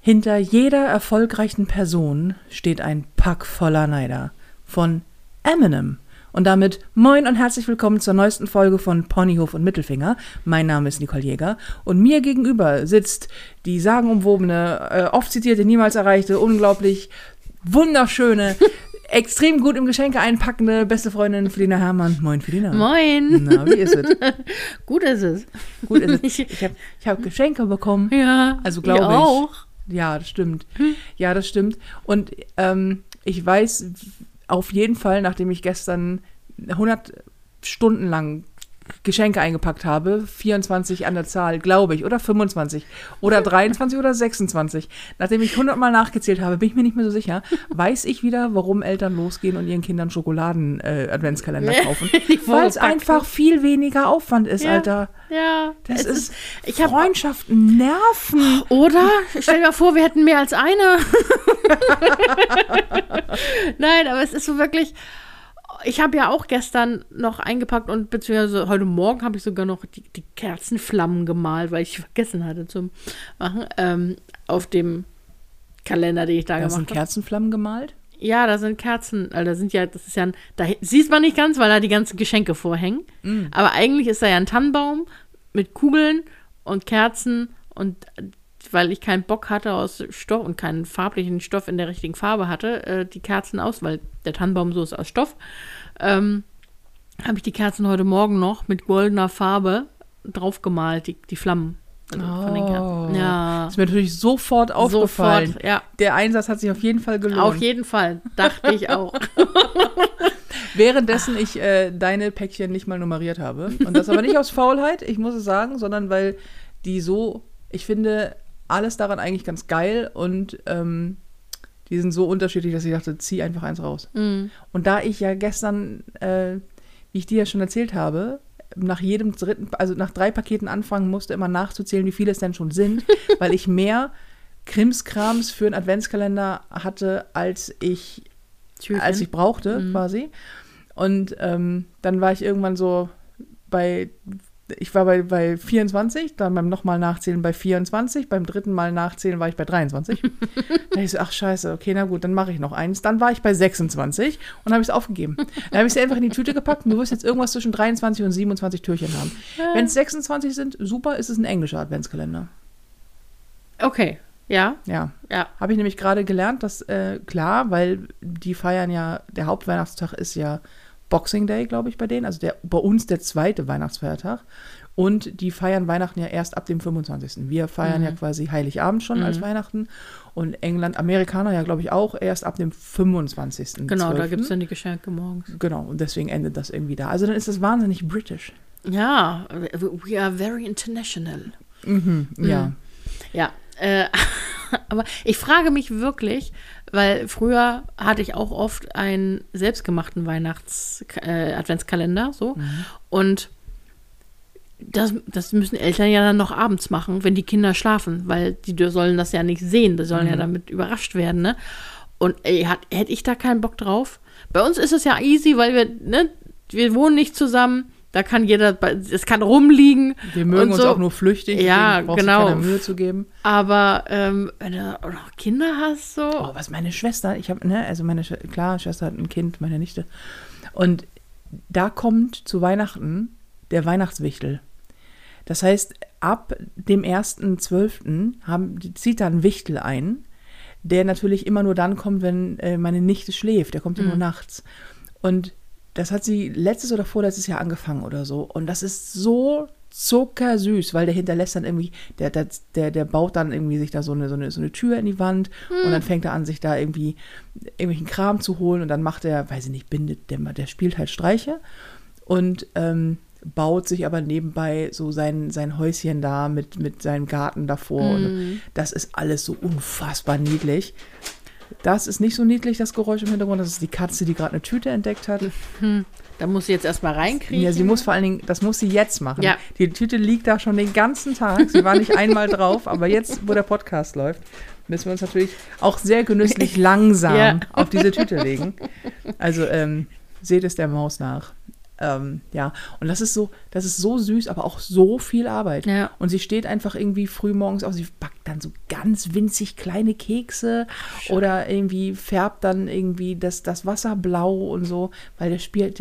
Hinter jeder erfolgreichen Person steht ein Pack voller Neider. Von Eminem. Und damit moin und herzlich willkommen zur neuesten Folge von Ponyhof und Mittelfinger. Mein Name ist Nicole Jäger und mir gegenüber sitzt die sagenumwobene, oft zitierte, niemals erreichte, unglaublich wunderschöne, extrem gut im Geschenke einpackende beste Freundin Felina Herrmann. Moin, Felina. Moin. Na, wie ist es? Gut ist es. Gut ist es. Ich hab Geschenke bekommen. Ja, Also glaube ich. auch. Ja, das stimmt. Ja, das stimmt. Und ich weiß auf jeden Fall, nachdem ich gestern 100 Stunden lang Geschenke eingepackt habe, 24 an der Zahl, glaube ich, oder 25 oder 23 oder 26. Nachdem ich 100 Mal nachgezählt habe, bin ich mir nicht mehr so sicher, weiß ich wieder, warum Eltern losgehen und ihren Kindern Schokoladen-Adventskalender kaufen. Weil es einfach viel weniger Aufwand ist, ja, Alter. Ja. Das ist Freundschaften, Nerven. Oder? Stell dir mal vor, wir hätten mehr als eine. Nein, aber es ist so wirklich... Ich habe ja auch gestern noch eingepackt und beziehungsweise heute Morgen habe ich sogar noch die Kerzenflammen gemalt, weil ich vergessen hatte zu machen, auf dem Kalender, den ich da gemacht habe. Da sind Kerzenflammen gemalt? Ja, da sind Kerzen, also da sieht man nicht ganz, weil da die ganzen Geschenke vorhängen, aber eigentlich ist da ja ein Tannenbaum mit Kugeln und Kerzen und weil ich keinen Bock hatte aus Stoff und keinen farblichen Stoff in der richtigen Farbe hatte, die Kerzen aus, weil der Tannenbaum so ist aus Stoff, habe ich die Kerzen heute Morgen noch mit goldener Farbe draufgemalt, die Flammen von den Kerzen. Ja. Das ist mir natürlich sofort aufgefallen. Sofort, ja. Der Einsatz hat sich auf jeden Fall gelohnt. Auf jeden Fall, dachte ich auch. Währenddessen ich deine Päckchen nicht mal nummeriert habe. Und das aber nicht aus Faulheit, ich muss es sagen, sondern weil ich finde alles daran eigentlich ganz geil und die sind so unterschiedlich, dass ich dachte, zieh einfach eins raus. Und da ich ja gestern, wie ich dir ja schon erzählt habe, nach 3 Paketen anfangen musste, immer nachzuzählen, wie viele es denn schon sind, weil ich mehr Krimskrams für einen Adventskalender hatte, als ich brauchte, quasi. Und dann war ich irgendwann so bei 24, dann beim nochmal Nachzählen bei 24, beim dritten Mal Nachzählen war ich bei 23. Dann ich so, ach scheiße, okay, na gut, dann mache ich noch eins. Dann war ich bei 26 und habe es aufgegeben. Dann habe ich es einfach in die Tüte gepackt und du wirst jetzt irgendwas zwischen 23 und 27 Türchen haben. Wenn es 26 sind, super, ist es ein englischer Adventskalender. Okay, ja. Ja. Habe ich nämlich gerade gelernt, dass, klar, weil die feiern ja, der Hauptweihnachtstag ist ja Boxing Day, glaube ich, bei denen. Also bei uns der zweite Weihnachtsfeiertag. Und die feiern Weihnachten ja erst ab dem 25. Wir feiern ja quasi Heiligabend schon als Weihnachten. Und Amerikaner ja, glaube ich, auch erst ab dem 25. Genau, 12. da gibt es dann die Geschenke morgens. Genau, und deswegen endet das irgendwie da. Also dann ist das wahnsinnig british. Ja, we are very international. Ja. Ja, aber ich frage mich wirklich, weil früher hatte ich auch oft einen selbstgemachten Adventskalender, so. Und das müssen Eltern ja dann noch abends machen, wenn die Kinder schlafen, weil die sollen das ja nicht sehen, die sollen ja damit überrascht werden, ne? Und hätte ich da keinen Bock drauf? Bei uns ist es ja easy, weil wir wohnen nicht zusammen. Da kann jeder, es kann rumliegen. Wir mögen uns auch nur flüchtig, ja, brauchst genau. du keine Mühe zu geben. Aber wenn du noch Kinder hast, so. Oh, was meine Schwester, meine Schwester hat ein Kind, meine Nichte. Und da kommt zu Weihnachten der Weihnachtswichtel. Das heißt, ab dem 1.12. zieht da ein Wichtel ein, der natürlich immer nur dann kommt, wenn meine Nichte schläft. Der kommt ja nur nachts. Und das hat sie letztes oder vorletztes Jahr angefangen oder so. Und das ist so zuckersüß, weil der hinterlässt dann irgendwie, der baut dann irgendwie sich da so eine Tür in die Wand und dann fängt er an, sich da irgendwie irgendwelchen Kram zu holen und dann macht er, weiß ich nicht, der spielt halt Streiche und baut sich aber nebenbei so sein Häuschen da mit seinem Garten davor. Und das ist alles so unfassbar niedlich. Das ist nicht so niedlich, das Geräusch im Hintergrund. Das ist die Katze, die gerade eine Tüte entdeckt hat. Da muss sie jetzt erstmal reinkriegen. Ja, sie muss vor allen Dingen, das muss sie jetzt machen. Ja. Die Tüte liegt da schon den ganzen Tag. Sie war nicht einmal drauf, aber jetzt, wo der Podcast läuft, müssen wir uns natürlich auch sehr genüsslich langsam auf diese Tüte legen. Also seht es der Maus nach. Ja, und das ist so süß, aber auch so viel Arbeit. Ja. Und sie steht einfach irgendwie früh morgens auf, sie backt dann so ganz winzig kleine Kekse oder irgendwie färbt dann irgendwie das Wasser blau und so, weil der spielt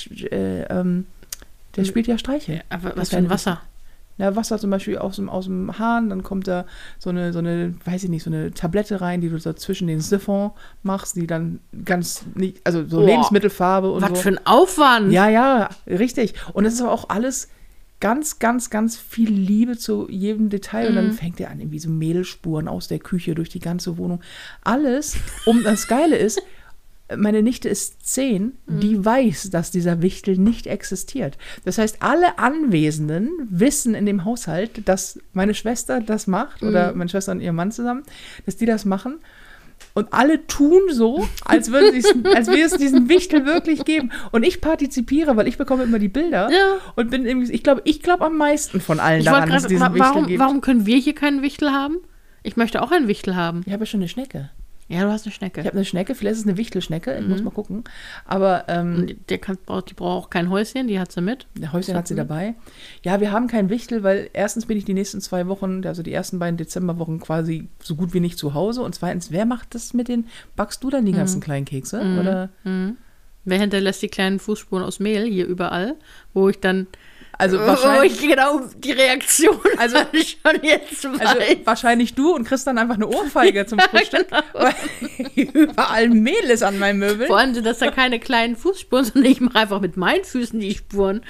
ja Streiche. Aber was für ein Wasser? Ja, Wasser zum Beispiel aus dem Hahn, dann kommt da so eine, weiß ich nicht, so eine Tablette rein, die du so zwischen den Siphon machst, die dann also so Lebensmittelfarbe und so. Was für ein Aufwand! Ja, richtig. Und es ist aber auch alles ganz, ganz, ganz viel Liebe zu jedem Detail. Und dann fängt er an, irgendwie so Mehlspuren aus der Küche durch die ganze Wohnung. Alles, das Geile ist, meine Nichte ist 10, die weiß, dass dieser Wichtel nicht existiert. Das heißt, alle Anwesenden wissen in dem Haushalt, dass meine Schwester das macht, oder meine Schwester und ihr Mann zusammen, dass die das machen. Und alle tun so, als würde es diesen Wichtel wirklich geben. Und ich partizipiere, weil ich bekomme immer die Bilder. Ja. Und bin irgendwie, ich glaube am meisten von allen daran, dass es diesen Wichtel gibt. Warum können wir hier keinen Wichtel haben? Ich möchte auch einen Wichtel haben. Ich habe ja schon eine Schnecke. Ja, du hast eine Schnecke. Ich habe eine Schnecke, vielleicht ist es eine Wichtelschnecke, ich muss mal gucken. Aber die braucht auch kein Häuschen, die hat sie mit. Der Häuschen hat sie dabei. Ja, wir haben keinen Wichtel, weil erstens bin ich die nächsten 2 Wochen, also die ersten beiden Dezemberwochen quasi so gut wie nicht zu Hause. Und zweitens, wer macht das backst du dann die ganzen kleinen Kekse? Oder? Wer hinterlässt die kleinen Fußspuren aus Mehl hier überall, wo ich dann... Also wahrscheinlich, wo ich genau die Reaktion schon jetzt weiß. Also wahrscheinlich du und kriegst dann einfach eine Ohrfeige zum Frühstück, weil überall Mehl ist an meinem Möbel. Vor allem sind das da keine kleinen Fußspuren, sondern ich mache einfach mit meinen Füßen die Spuren.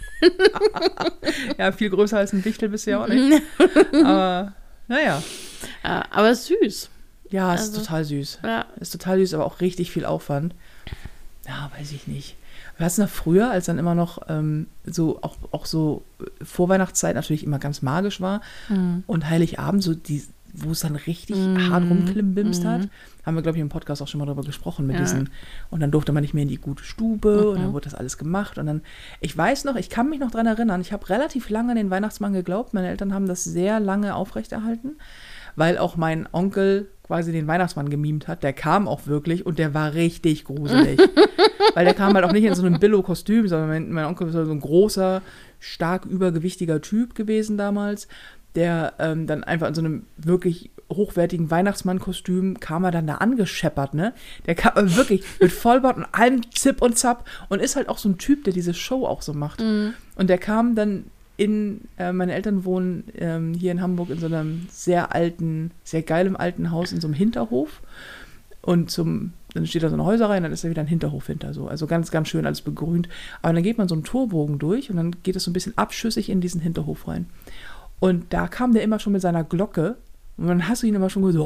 Ja, viel größer als ein Wichtel bist du ja auch nicht. Aber naja. Aber süß. Ja, es ist total süß. Ja. Ist total süß, aber auch richtig viel Aufwand. Ja, weiß ich nicht. Wir hatten es noch früher, als dann immer noch so auch so Vorweihnachtszeit natürlich immer ganz magisch war und Heiligabend, so wo es dann richtig hart rumklimbimst hat, haben wir, glaube ich, im Podcast auch schon mal darüber gesprochen mit diesen, und dann durfte man nicht mehr in die gute Stube und dann wurde das alles gemacht und dann, ich weiß noch, ich kann mich noch dran erinnern, ich habe relativ lange an den Weihnachtsmann geglaubt, meine Eltern haben das sehr lange aufrechterhalten, weil auch mein Onkel quasi den Weihnachtsmann gemimt hat, der kam auch wirklich und der war richtig gruselig. Weil der kam halt auch nicht in so einem Billo-Kostüm, sondern mein Onkel war so ein großer, stark übergewichtiger Typ gewesen damals, der dann einfach in so einem wirklich hochwertigen Weihnachtsmann-Kostüm kam er dann da angescheppert, ne? Der kam wirklich mit Vollbart und allem Zip und Zap und ist halt auch so ein Typ, der diese Show auch so macht. Und der kam dann meine Eltern wohnen hier in Hamburg in so einem sehr geilem alten Haus in so einem Hinterhof und dann steht da so eine Häuserreihe und dann ist da wieder ein Hinterhof hinter so. Also ganz, ganz schön alles begrünt. Aber dann geht man so einen Torbogen durch und dann geht es so ein bisschen abschüssig in diesen Hinterhof rein. Und da kam der immer schon mit seiner Glocke und dann hast du ihn immer schon gesagt,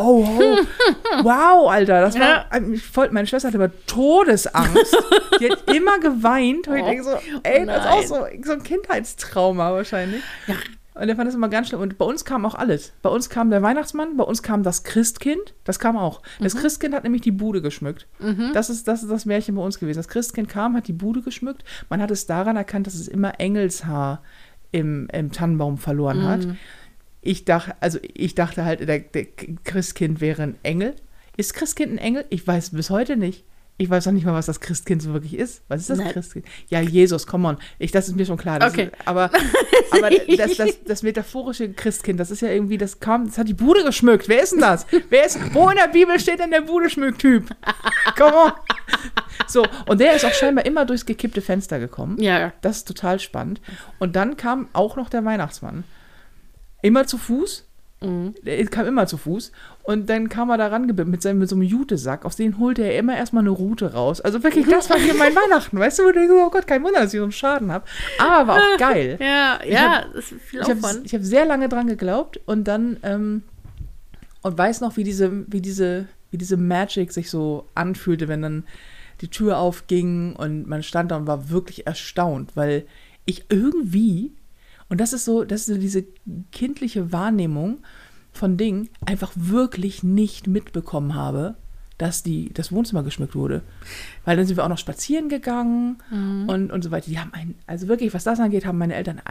wow, Alter, das war, meine Schwester hatte aber Todesangst. Die hat immer geweint. Und ich denke so, ey, das ist auch so ein Kindheitstrauma wahrscheinlich. Ja. Und der fand das immer ganz schlimm. Und bei uns kam auch alles. Bei uns kam der Weihnachtsmann, bei uns kam das Christkind. Das kam auch. Das Christkind hat nämlich die Bude geschmückt. Das ist das Märchen bei uns gewesen. Das Christkind kam, hat die Bude geschmückt. Man hat es daran erkannt, dass es immer Engelshaar im Tannenbaum verloren hat. Ich dachte halt, der Christkind wäre ein Engel. Ist Christkind ein Engel? Ich weiß bis heute nicht. Ich weiß noch nicht mal, was das Christkind so wirklich ist. Was ist das Christkind? Ja, Jesus, come on. Das ist mir schon klar. Aber das metaphorische Christkind, das ist ja irgendwie, das hat die Bude geschmückt. Wer ist denn das? Wo in der Bibel steht denn der Bude-Schmück-Typ? Come on. So, und der ist auch scheinbar immer durchs gekippte Fenster gekommen. Ja. Das ist total spannend. Und dann kam auch noch der Weihnachtsmann. Immer zu Fuß. Der kam immer zu Fuß und dann kam er da rangebippt mit so einem Jutesack, aus dem holte er immer erstmal eine Rute raus. Also wirklich, das war hier mein Weihnachten, weißt du, wo du denkst, oh Gott, kein Wunder, dass ich so einen Schaden habe. Aber war auch geil. Das ist viel Aufwand. Ich habe sehr lange dran geglaubt und dann und weiß noch, wie diese Magic sich so anfühlte, wenn dann die Tür aufging und man stand da und war wirklich erstaunt, weil ich irgendwie, und das ist so diese kindliche Wahrnehmung von Dingen, einfach wirklich nicht mitbekommen habe, dass das Wohnzimmer geschmückt wurde. Weil dann sind wir auch noch spazieren gegangen und so weiter. Die haben also wirklich, was das angeht, haben meine Eltern ein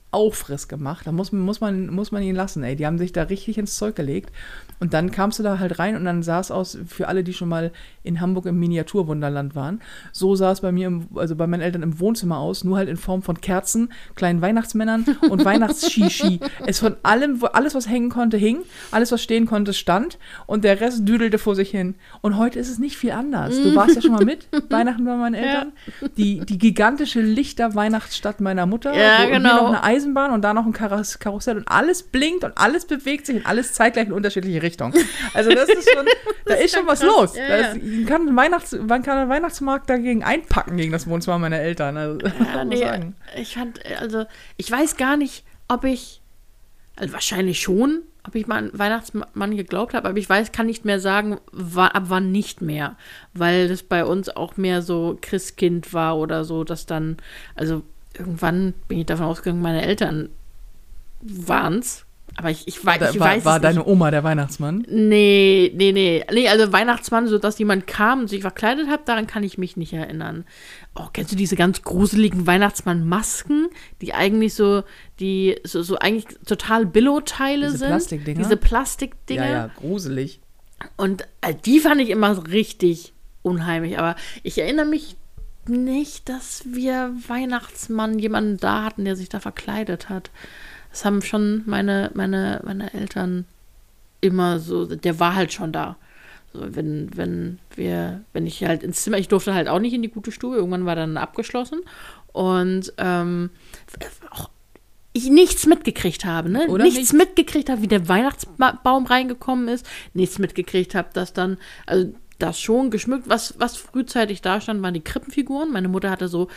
Aufriss gemacht. Da muss man ihn lassen, ey. Die haben sich da richtig ins Zeug gelegt. Und dann kamst du da halt rein und dann sah es aus, für alle, die schon mal in Hamburg im Miniaturwunderland waren, so sah es bei mir, also bei meinen Eltern im Wohnzimmer aus, nur halt in Form von Kerzen, kleinen Weihnachtsmännern und Weihnachtsshishi. Es von allem, alles, was hängen konnte, hing, alles, was stehen konnte, stand und der Rest düdelte vor sich hin. Und heute ist es nicht viel anders. Du warst ja schon mal mit, Weihnachten bei meinen Eltern. Ja. Die gigantische Lichter-Weihnachtsstadt meiner Mutter. Ja, und genau. hier noch eine Eisenbahn und da noch ein Karussell und alles blinkt und alles bewegt sich und alles zeitgleich in unterschiedliche Richtungen. Also das ist schon, da ist schon was los. Ja. Kann ein Weihnachtsmarkt dagegen einpacken, gegen das Wohnzimmer meiner Eltern. Also, sagen. Ich weiß gar nicht, ob ich, also wahrscheinlich schon, ob ich mal an Weihnachtsmann geglaubt habe, aber ich kann nicht mehr sagen, ab wann nicht mehr, weil das bei uns auch mehr so Christkind war oder so, dass dann, also irgendwann bin ich davon ausgegangen, meine Eltern waren es. Aber ich weiß War deine Oma der Weihnachtsmann? Nee, also Weihnachtsmann, so dass jemand kam und sich verkleidet hat, daran kann ich mich nicht erinnern. Oh, kennst du diese ganz gruseligen Weihnachtsmann-Masken, die eigentlich so eigentlich total Billo-Teile sind? Plastikdinger? Diese Plastikdinger. Ja, gruselig. Und die fand ich immer richtig unheimlich, aber ich erinnere mich nicht, dass wir Weihnachtsmann jemanden da hatten, der sich da verkleidet hat. Das haben schon meine Eltern immer so, der war halt schon da. So, wenn ich halt ins Zimmer, ich durfte halt auch nicht in die gute Stube, irgendwann war dann abgeschlossen und auch ich nichts mitgekriegt habe, ne? Oder nichts mitgekriegt habe, wie der Weihnachtsbaum reingekommen ist, nichts mitgekriegt habe, dass dann, also das schon geschmückt, was frühzeitig da stand, waren die Krippenfiguren. Meine Mutter hatte so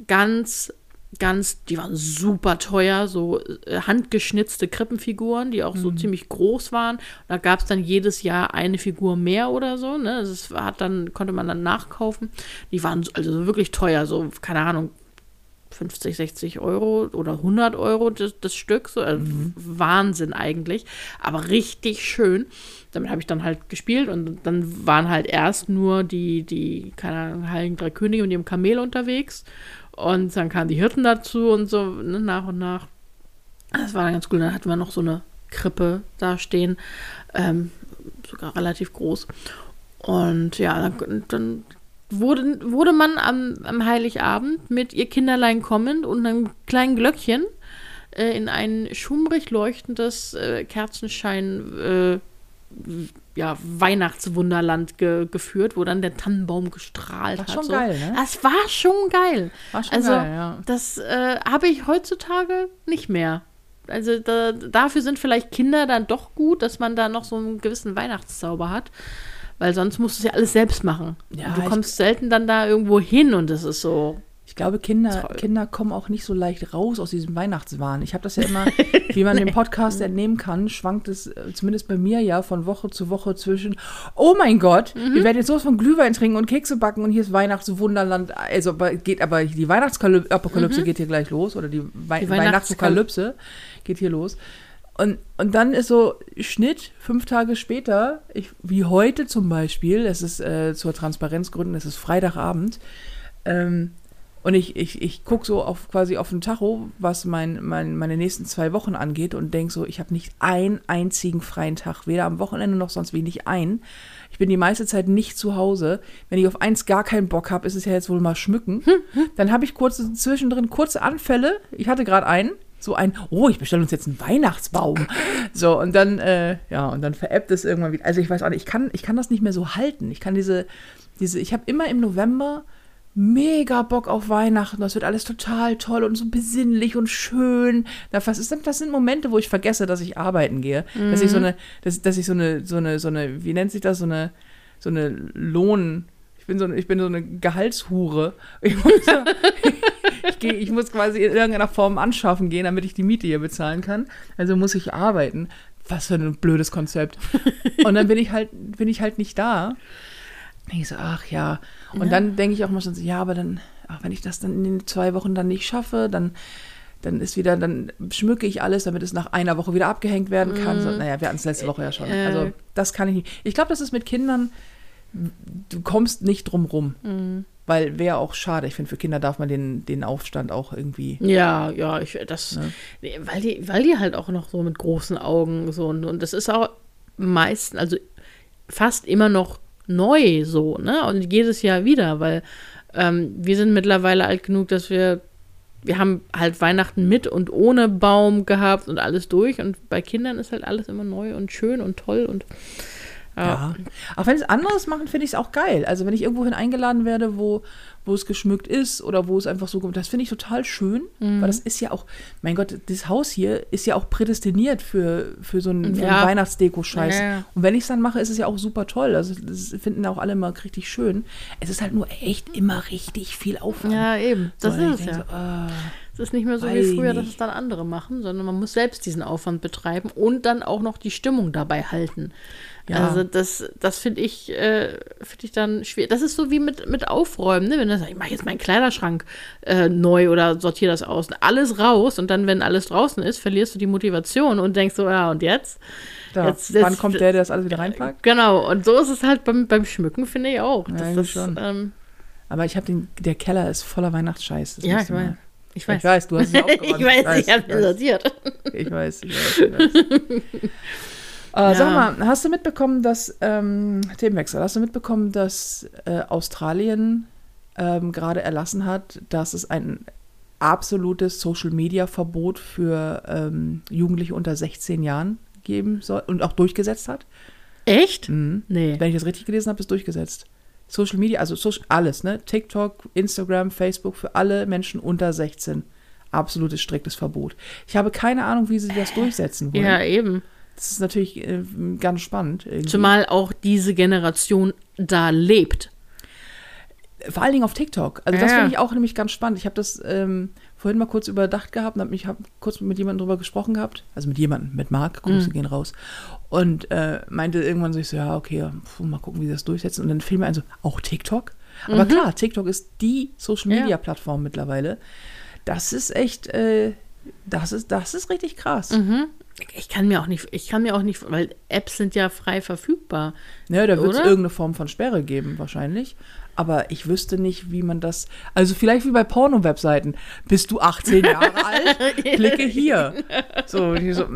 die waren super teuer, so handgeschnitzte Krippenfiguren, die auch so ziemlich groß waren. Da gab es dann jedes Jahr eine Figur mehr oder so, ne? Das konnte man dann nachkaufen. Die waren also wirklich teuer, so, keine Ahnung, 50, 60 Euro oder 100 Euro das Stück, so Wahnsinn eigentlich, aber richtig schön. Damit habe ich dann halt gespielt und dann waren halt erst nur die keine Ahnung, Heiligen Drei Könige mit ihrem Kamel unterwegs. Und dann kamen die Hirten dazu und so, ne, nach und nach. Das war dann ganz cool. Dann hatten wir noch so eine Krippe da stehen, sogar relativ groß. Und ja, dann wurde man am Heiligabend mit ihr Kinderlein kommend und einem kleinen Glöckchen in ein schummrig leuchtendes Kerzenschein Weihnachtswunderland geführt, wo dann der Tannenbaum gestrahlt hat. War schon geil, ne? Das war schon geil. Geil, ja. Das habe ich heutzutage nicht mehr. Also dafür sind vielleicht Kinder dann doch gut, dass man da noch so einen gewissen Weihnachtszauber hat. Weil sonst musst du es ja alles selbst machen. Ja, und du kommst selten dann da irgendwo hin und das ist so. Ich glaube, Kinder kommen auch nicht so leicht raus aus diesem Weihnachtswahn. Ich habe das ja immer, wie man dem Podcast entnehmen kann, schwankt es zumindest bei mir ja von Woche zu Woche zwischen, oh mein Gott, wir werden jetzt sowas von Glühwein trinken und Kekse backen und hier ist Weihnachtswunderland. Also die Weihnachtsapokalypse geht hier gleich los oder die Weihnachtsapokalypse geht hier los. Und dann ist so Schnitt, 5 Tage später, wie heute zum Beispiel, es ist zur Transparenzgründen, es ist Freitagabend, und ich gucke so quasi auf den Tacho, was meine nächsten 2 Wochen angeht und denke so, ich habe nicht einen einzigen freien Tag, weder am Wochenende noch sonst wie nicht einen. Ich bin die meiste Zeit nicht zu Hause. Wenn ich auf eins gar keinen Bock habe, ist es ja jetzt wohl mal schmücken. Dann habe ich zwischendrin kurze Anfälle. Ich hatte gerade einen. Ich bestelle uns jetzt einen Weihnachtsbaum. So, und dann, und dann veräppt es irgendwann wieder. Also ich weiß auch nicht, ich kann das nicht mehr so halten. Ich kann ich habe immer im November mega Bock auf Weihnachten, das wird alles total toll und so besinnlich und schön. Das sind Momente, wo ich vergesse, dass ich arbeiten gehe. Dass ich so eine, wie nennt sich das, so eine Lohn, ich bin so eine Gehaltshure. Ich muss quasi in irgendeiner Form anschaffen gehen, damit ich die Miete hier bezahlen kann. Also muss ich arbeiten. Was für ein blödes Konzept. Und dann bin ich halt nicht da. Ich so, ach ja. Und dann denke ich auch mal schon so, ja, aber dann, wenn ich das dann in den 2 Wochen dann nicht schaffe, dann schmücke ich alles, damit es nach einer Woche wieder abgehängt werden kann. So, naja, wir hatten es letzte Woche ja schon. Also das kann ich nicht. Ich glaube, das ist mit Kindern, du kommst nicht drum rum. Weil wäre auch schade. Ich finde, für Kinder darf man den Aufstand auch irgendwie. Ja, weil die halt auch noch so mit großen Augen so und das ist auch meistens, also fast immer noch neu so, ne? Und jedes Jahr wieder, weil wir sind mittlerweile alt genug, dass wir haben halt Weihnachten mit und ohne Baum gehabt und alles durch und bei Kindern ist halt alles immer neu und schön und toll und ja. Auch wenn es anderes machen, finde ich es auch geil. Also wenn ich irgendwohin eingeladen werde, wo es geschmückt ist oder wo es einfach so, das finde ich total schön, weil das ist ja auch, mein Gott, das Haus hier ist ja auch prädestiniert für so einen Weihnachtsdeko-Scheiß. Ja. Und wenn ich es dann mache, ist es ja auch super toll. Also das finden auch alle immer richtig schön. Es ist halt nur echt immer richtig viel Aufwand. Ja, eben. Das ist es ja. So, es ist nicht mehr so wie früher, dass es dann andere machen, sondern man muss selbst diesen Aufwand betreiben und dann auch noch die Stimmung dabei halten. Ja. Also das finde ich dann schwierig. Das ist so wie mit Aufräumen, ne? Wenn du sagst, ich mache jetzt meinen Kleiderschrank neu oder sortiere das aus. Alles raus und dann, wenn alles draußen ist, verlierst du die Motivation und denkst so, ja, und jetzt? Wann kommt der das alles wieder reinpackt? Genau, und so ist es halt beim Schmücken, finde ich auch. Ja, schon. Aber ich habe der Keller ist voller Weihnachtsscheiß. Ja, ich weiß. Ich weiß, du hast es ja aufgeräumt. Ich habe es sortiert. Ich weiß. Sag mal, hast du mitbekommen, dass, Themenwechsel, hast du mitbekommen, dass Australien gerade erlassen hat, dass es ein absolutes Social-Media-Verbot für Jugendliche unter 16 Jahren geben soll und auch durchgesetzt hat? Echt? Mhm. Nee. Wenn ich das richtig gelesen habe, ist durchgesetzt. Social Media, also alles, ne? TikTok, Instagram, Facebook für alle Menschen unter 16. Absolutes striktes Verbot. Ich habe keine Ahnung, wie sie das durchsetzen wollen. Ja, eben. Das ist natürlich ganz spannend. Irgendwie. Zumal auch diese Generation da lebt. Vor allen Dingen auf TikTok. Also das finde ich auch nämlich ganz spannend. Ich habe das vorhin mal kurz überdacht gehabt und habe kurz mit jemandem drüber gesprochen gehabt. Also mit Marc, Grüße gehen raus. Und meinte irgendwann so, ja, okay, mal gucken, wie sie das durchsetzen. Und dann fiel mir ein so, auch TikTok? Aber klar, TikTok ist die Social-Media-Plattform mittlerweile. Das ist echt, das ist richtig krass. Mhm. Ich kann mir auch nicht, weil Apps sind ja frei verfügbar. Ja, da wird es irgendeine Form von Sperre geben, wahrscheinlich. Aber ich wüsste nicht, wie man das, also vielleicht wie bei Porno-Webseiten. Bist du 18 Jahre alt? Klicke hier. So,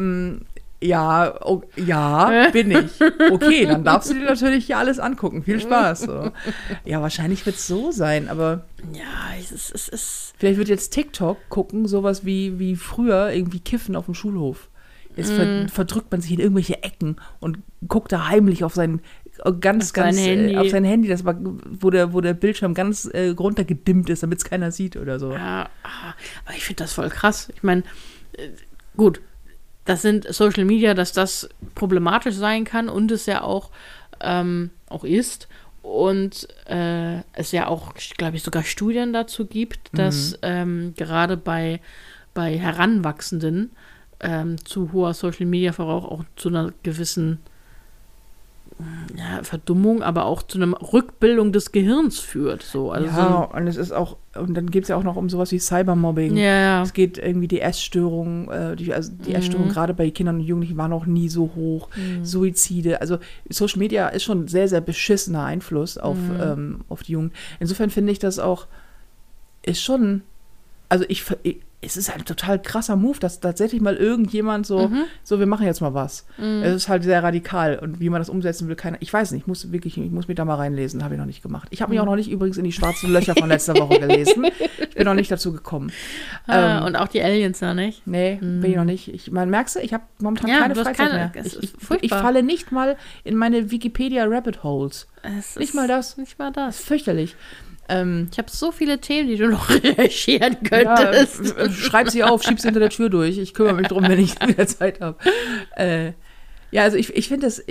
ja, bin ich. Okay, dann darfst du dir natürlich hier alles angucken. Viel Spaß. So. Ja, wahrscheinlich wird es so sein, aber ja, es ist vielleicht wird jetzt TikTok gucken, sowas wie früher irgendwie Kiffen auf dem Schulhof. Jetzt verdrückt man sich in irgendwelche Ecken und guckt da heimlich auf sein Handy, das war, wo der Bildschirm ganz runtergedimmt ist, damit es keiner sieht oder so. Ja, aber ich finde das voll krass. Ich meine, gut, das sind Social Media, dass das problematisch sein kann und es ja auch ist. Und es ja auch, glaube ich, sogar Studien dazu gibt, dass gerade bei Heranwachsenden zu hoher Social-Media-Verbrauch auch zu einer gewissen Verdummung, aber auch zu einer Rückbildung des Gehirns führt. So. Also und es ist auch, und dann geht es ja auch noch um sowas wie Cybermobbing. Ja. Es geht irgendwie die Essstörung, die Essstörung gerade bei Kindern und Jugendlichen war noch nie so hoch. Suizide, also Social Media ist schon ein sehr, sehr beschissener Einfluss auf die Jugend. Insofern finde ich das auch, ist schon, also es ist halt ein total krasser Move, dass tatsächlich mal irgendjemand so, wir machen jetzt mal was. Es ist halt sehr radikal und wie man das umsetzen will, ich weiß nicht, ich muss mich da mal reinlesen, habe ich noch nicht gemacht. Ich habe mich auch noch nicht übrigens in die schwarzen Löcher von letzter Woche gelesen. Ich bin noch nicht dazu gekommen. Und auch die Aliens noch nicht? Nee, bin ich noch nicht. Merkst du, ich habe momentan keine Freizeit mehr. Ich falle nicht mal in meine Wikipedia-Rabbit-Holes. Nicht mal das. Nicht mal das. Fürchterlich. Ich habe so viele Themen, die du noch recherchieren könntest. Ja, schreib sie auf, schieb sie hinter der Tür durch. Ich kümmere mich drum, wenn ich wieder Zeit habe. Also ich finde das,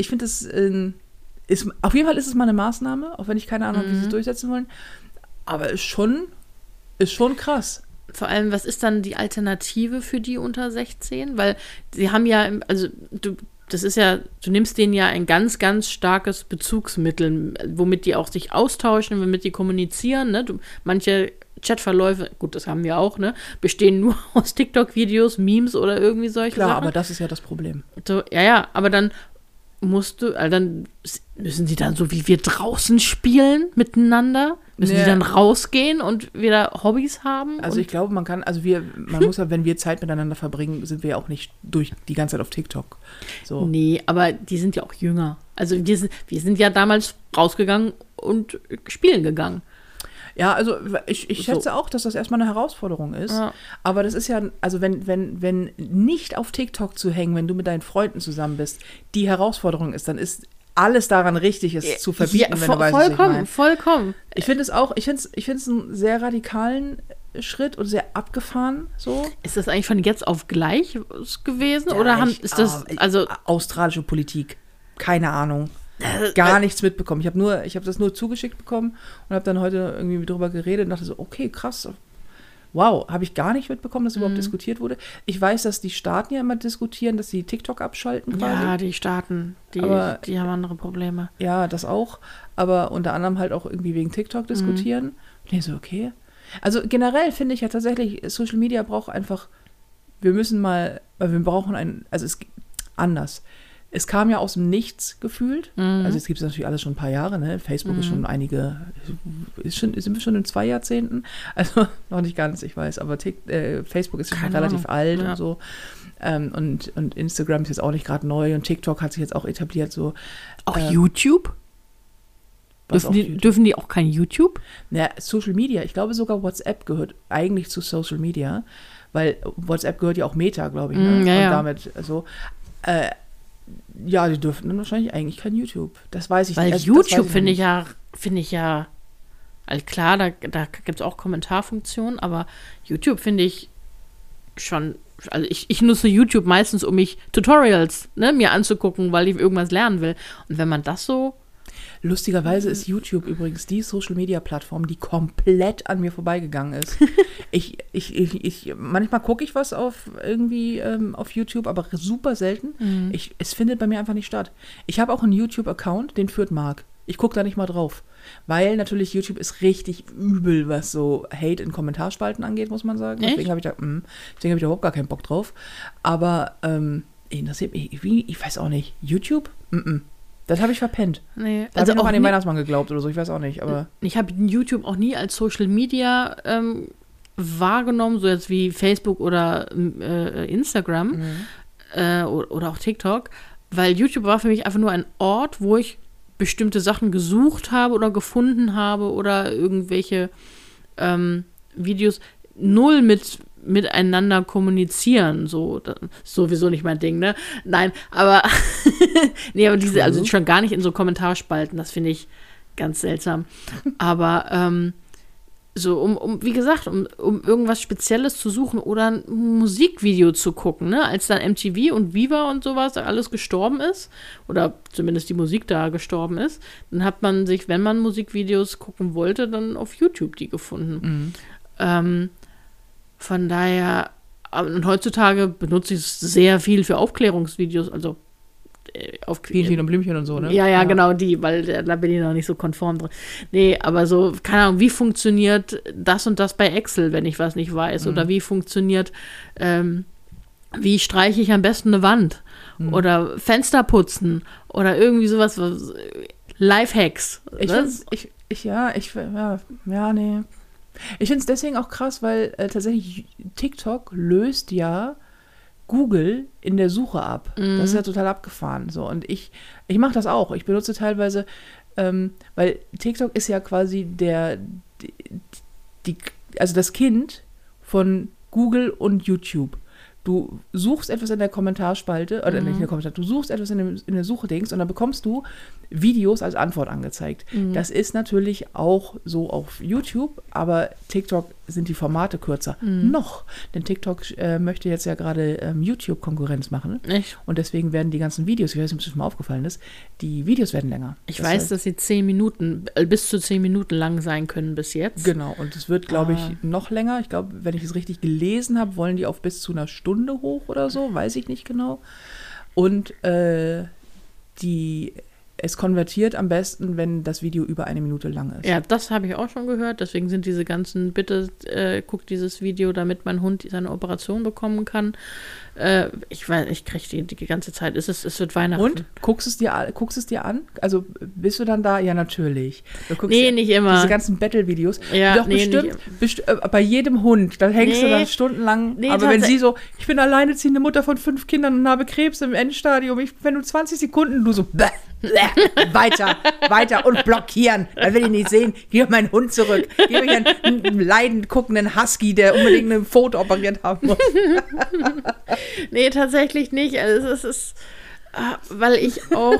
auf jeden Fall ist es mal eine Maßnahme, auch wenn ich keine Ahnung habe, wie sie es durchsetzen wollen. Aber ist schon krass. Vor allem, was ist dann die Alternative für die unter 16? Weil sie haben ja, also das ist ja, du nimmst denen ja ein ganz, ganz starkes Bezugsmittel, womit die auch sich austauschen, womit die kommunizieren, ne? Manche Chatverläufe, gut, das haben wir auch, ne? Bestehen nur aus TikTok-Videos, Memes oder irgendwie solche Sachen. Klar, aber das ist ja das Problem. So, ja, aber dann dann müssen sie dann so wie wir draußen spielen miteinander? Müssen die dann rausgehen und wieder Hobbys haben? Also ich glaube, man muss ja, wenn wir Zeit miteinander verbringen, sind wir ja auch nicht die ganze Zeit auf TikTok. So. Nee, aber die sind ja auch jünger. Also wir sind ja damals rausgegangen und spielen gegangen. Ja, also ich schätze auch, dass das erstmal eine Herausforderung ist. Ja. Aber das ist ja, also wenn nicht auf TikTok zu hängen, wenn du mit deinen Freunden zusammen bist, die Herausforderung ist, dann ist alles daran richtig, es zu verbieten, wenn du weißt, was ich meine. Vollkommen. Ich finde es auch, ich finde es einen sehr radikalen Schritt und sehr abgefahren so. Ist das eigentlich von jetzt auf gleich gewesen? Ja, oder ist das, also australische Politik? Keine Ahnung. Gar nichts mitbekommen. Ich habe das nur zugeschickt bekommen und habe dann heute irgendwie drüber geredet und dachte so, okay, krass. Wow, habe ich gar nicht mitbekommen, dass überhaupt diskutiert wurde. Ich weiß, dass die Staaten ja immer diskutieren, dass sie TikTok abschalten quasi. Ja, die Staaten, die haben andere Probleme. Ja, das auch. Aber unter anderem halt auch irgendwie wegen TikTok diskutieren. Und ich so, okay. Also generell finde ich ja tatsächlich, Social Media braucht einfach, wir brauchen anders. Es kam ja aus dem Nichts gefühlt. Also jetzt gibt es natürlich alles schon ein paar Jahre. Ne? Facebook ist schon sind wir schon in 2 Jahrzehnten? Also noch nicht ganz, ich weiß. Aber Facebook ist schon relativ alt und so. Und Instagram ist jetzt auch nicht gerade neu. Und TikTok hat sich jetzt auch etabliert. So. Auch YouTube? Dürfen die auch kein YouTube? Ja, Social Media. Ich glaube sogar WhatsApp gehört eigentlich zu Social Media. Weil WhatsApp gehört ja auch Meta, glaube ich. Ne? Und damit so. Ja, die dürften dann wahrscheinlich eigentlich kein YouTube. Das weiß ich nicht. Weil also, YouTube finde ich ja, also klar, da gibt es auch Kommentarfunktionen, aber YouTube finde ich schon, also ich nutze YouTube meistens, um mich Tutorials mir anzugucken, weil ich irgendwas lernen will. Und wenn man das so... Lustigerweise ist YouTube übrigens die Social-Media-Plattform, die komplett an mir vorbeigegangen ist. Manchmal gucke ich was auf YouTube, aber super selten. Es findet bei mir einfach nicht statt. Ich habe auch einen YouTube-Account, den führt Marc. Ich gucke da nicht mal drauf. Weil natürlich YouTube ist richtig übel, was so Hate in Kommentarspalten angeht, muss man sagen. Deswegen habe ich da überhaupt gar keinen Bock drauf. Aber interessiert mich, ich weiß auch nicht. YouTube? Das habe ich verpennt. Nee. Da habe ich noch an den Weihnachtsmann geglaubt oder so, ich weiß auch nicht. Aber ich habe YouTube auch nie als Social Media wahrgenommen, so jetzt wie Facebook oder Instagram oder auch TikTok, weil YouTube war für mich einfach nur ein Ort, wo ich bestimmte Sachen gesucht habe oder gefunden habe oder irgendwelche Videos null miteinander kommunizieren, so, das ist sowieso nicht mein Ding, ne? Nein, aber aber diese, also schon gar nicht in so Kommentarspalten, das finde ich ganz seltsam. Aber so, wie gesagt, um irgendwas Spezielles zu suchen oder ein Musikvideo zu gucken, ne? Als dann MTV und Viva und sowas alles gestorben ist, oder zumindest die Musik da gestorben ist, dann hat man sich, wenn man Musikvideos gucken wollte, dann auf YouTube die gefunden. Von daher, und heutzutage benutze ich es sehr viel für Aufklärungsvideos, also Bienchen und Blümchen und so, ne? Ja, genau die, weil da bin ich noch nicht so konform drin. Nee, aber so, keine Ahnung, wie funktioniert das und das bei Excel, wenn ich was nicht weiß? Oder wie funktioniert, wie streiche ich am besten eine Wand? Oder Fenster putzen? Oder irgendwie sowas, Lifehacks. Nee. Ich finde es deswegen auch krass, weil tatsächlich TikTok löst ja Google in der Suche ab. Das ist ja total abgefahren. So. Und ich mache das auch. Ich benutze teilweise, weil TikTok ist ja quasi also das Kind von Google und YouTube. Du suchst etwas in der Kommentarspalte, oder nicht in der Kommentarspalte, du suchst etwas in der Suche-Dings und dann bekommst du Videos als Antwort angezeigt. Das ist natürlich auch so auf YouTube, aber TikTok sind die Formate kürzer. Noch. Denn TikTok möchte jetzt ja gerade YouTube-Konkurrenz machen. Echt? Und deswegen werden die ganzen Videos, ich weiß nicht, ob es schon mal aufgefallen ist, die Videos werden länger. Ich weiß, dass sie 10 Minuten, bis zu 10 Minuten lang sein können bis jetzt. Genau, und es wird, glaube ich, noch länger. Ich glaube, wenn ich es richtig gelesen habe, wollen die auf bis zu einer Stunde hoch oder so, weiß ich nicht genau. Und es konvertiert am besten, wenn das Video über 1 Minute lang ist. Ja, das habe ich auch schon gehört. Deswegen sind diese ganzen, bitte guck dieses Video, damit mein Hund seine Operation bekommen kann. Ich kriege die ganze Zeit. Es wird Weihnachten. Und? Guckst es dir an? Also bist du dann da? Ja, natürlich. Du guckst nicht immer. Diese ganzen Battle-Videos. Ja, doch bestimmt bei jedem Hund. Da hängst du dann stundenlang. Aber wenn sie so, ich bin alleineziehende Mutter von 5 Kindern und habe Krebs im Endstadium. Wenn du 20 Sekunden, du so, bäh, weiter und blockieren. Dann will ich nicht sehen. Gib meinen Hund zurück. Gib mir einen leidend guckenden Husky, der unbedingt eine Pfote operiert haben muss. Nee, tatsächlich nicht. Also es ist, weil ich auch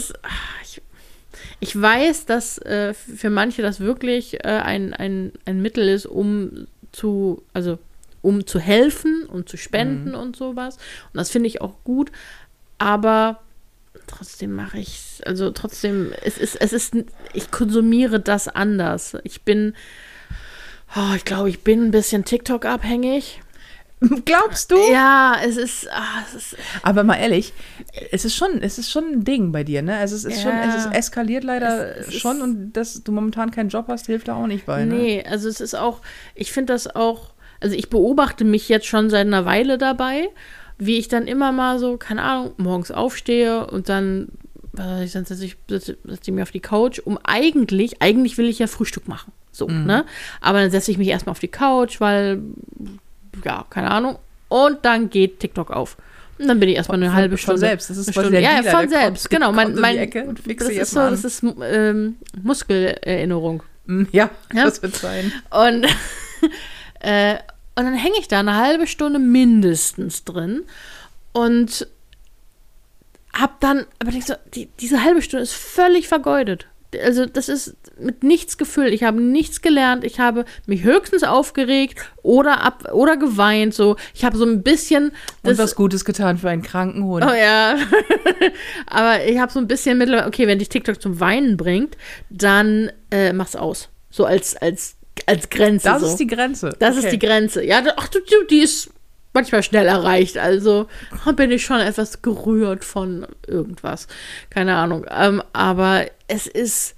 ich weiß, dass für manche das wirklich ein Mittel ist, um zu helfen und zu spenden und sowas. Und das finde ich auch gut. Aber trotzdem mache ich es. Also trotzdem, ich konsumiere das anders. Ich glaube, ich bin ein bisschen TikTok-abhängig. Glaubst du? Ja, es ist. Aber mal ehrlich, es ist schon ein Ding bei dir, ne? Es eskaliert leider schon und dass du momentan keinen Job hast, hilft da auch nicht bei, ne? Nee, also es ist auch, ich finde das auch, also ich beobachte mich jetzt schon seit einer Weile dabei, wie ich dann immer mal so, keine Ahnung, morgens aufstehe und dann setze ich mich auf die Couch, eigentlich will ich ja Frühstück machen, so, ne? Aber dann setze ich mich erstmal auf die Couch, weil ja, keine Ahnung. Und dann geht TikTok auf. Und dann bin ich erstmal eine halbe Stunde. Von selbst. Das ist quasi der Dealer, von selbst. Genau. Das ist Muskelerinnerung. Ja, das wird sein. Und dann hänge ich da eine halbe Stunde mindestens drin und aber denkst du, diese halbe Stunde ist völlig vergeudet. Also das ist mit nichts gefüllt. Ich habe nichts gelernt. Ich habe mich höchstens aufgeregt oder geweint. So, ich habe so ein bisschen und was Gutes getan für einen kranken Hund. Oh ja. Aber ich habe so ein bisschen mittlerweile, okay, wenn dich TikTok zum Weinen bringt, dann mach's aus. So als Grenze. Das so. ist die Grenze. Das ist die Grenze. Ja, die ist manchmal schnell erreicht. Also bin ich schon etwas gerührt von irgendwas. Keine Ahnung. Aber es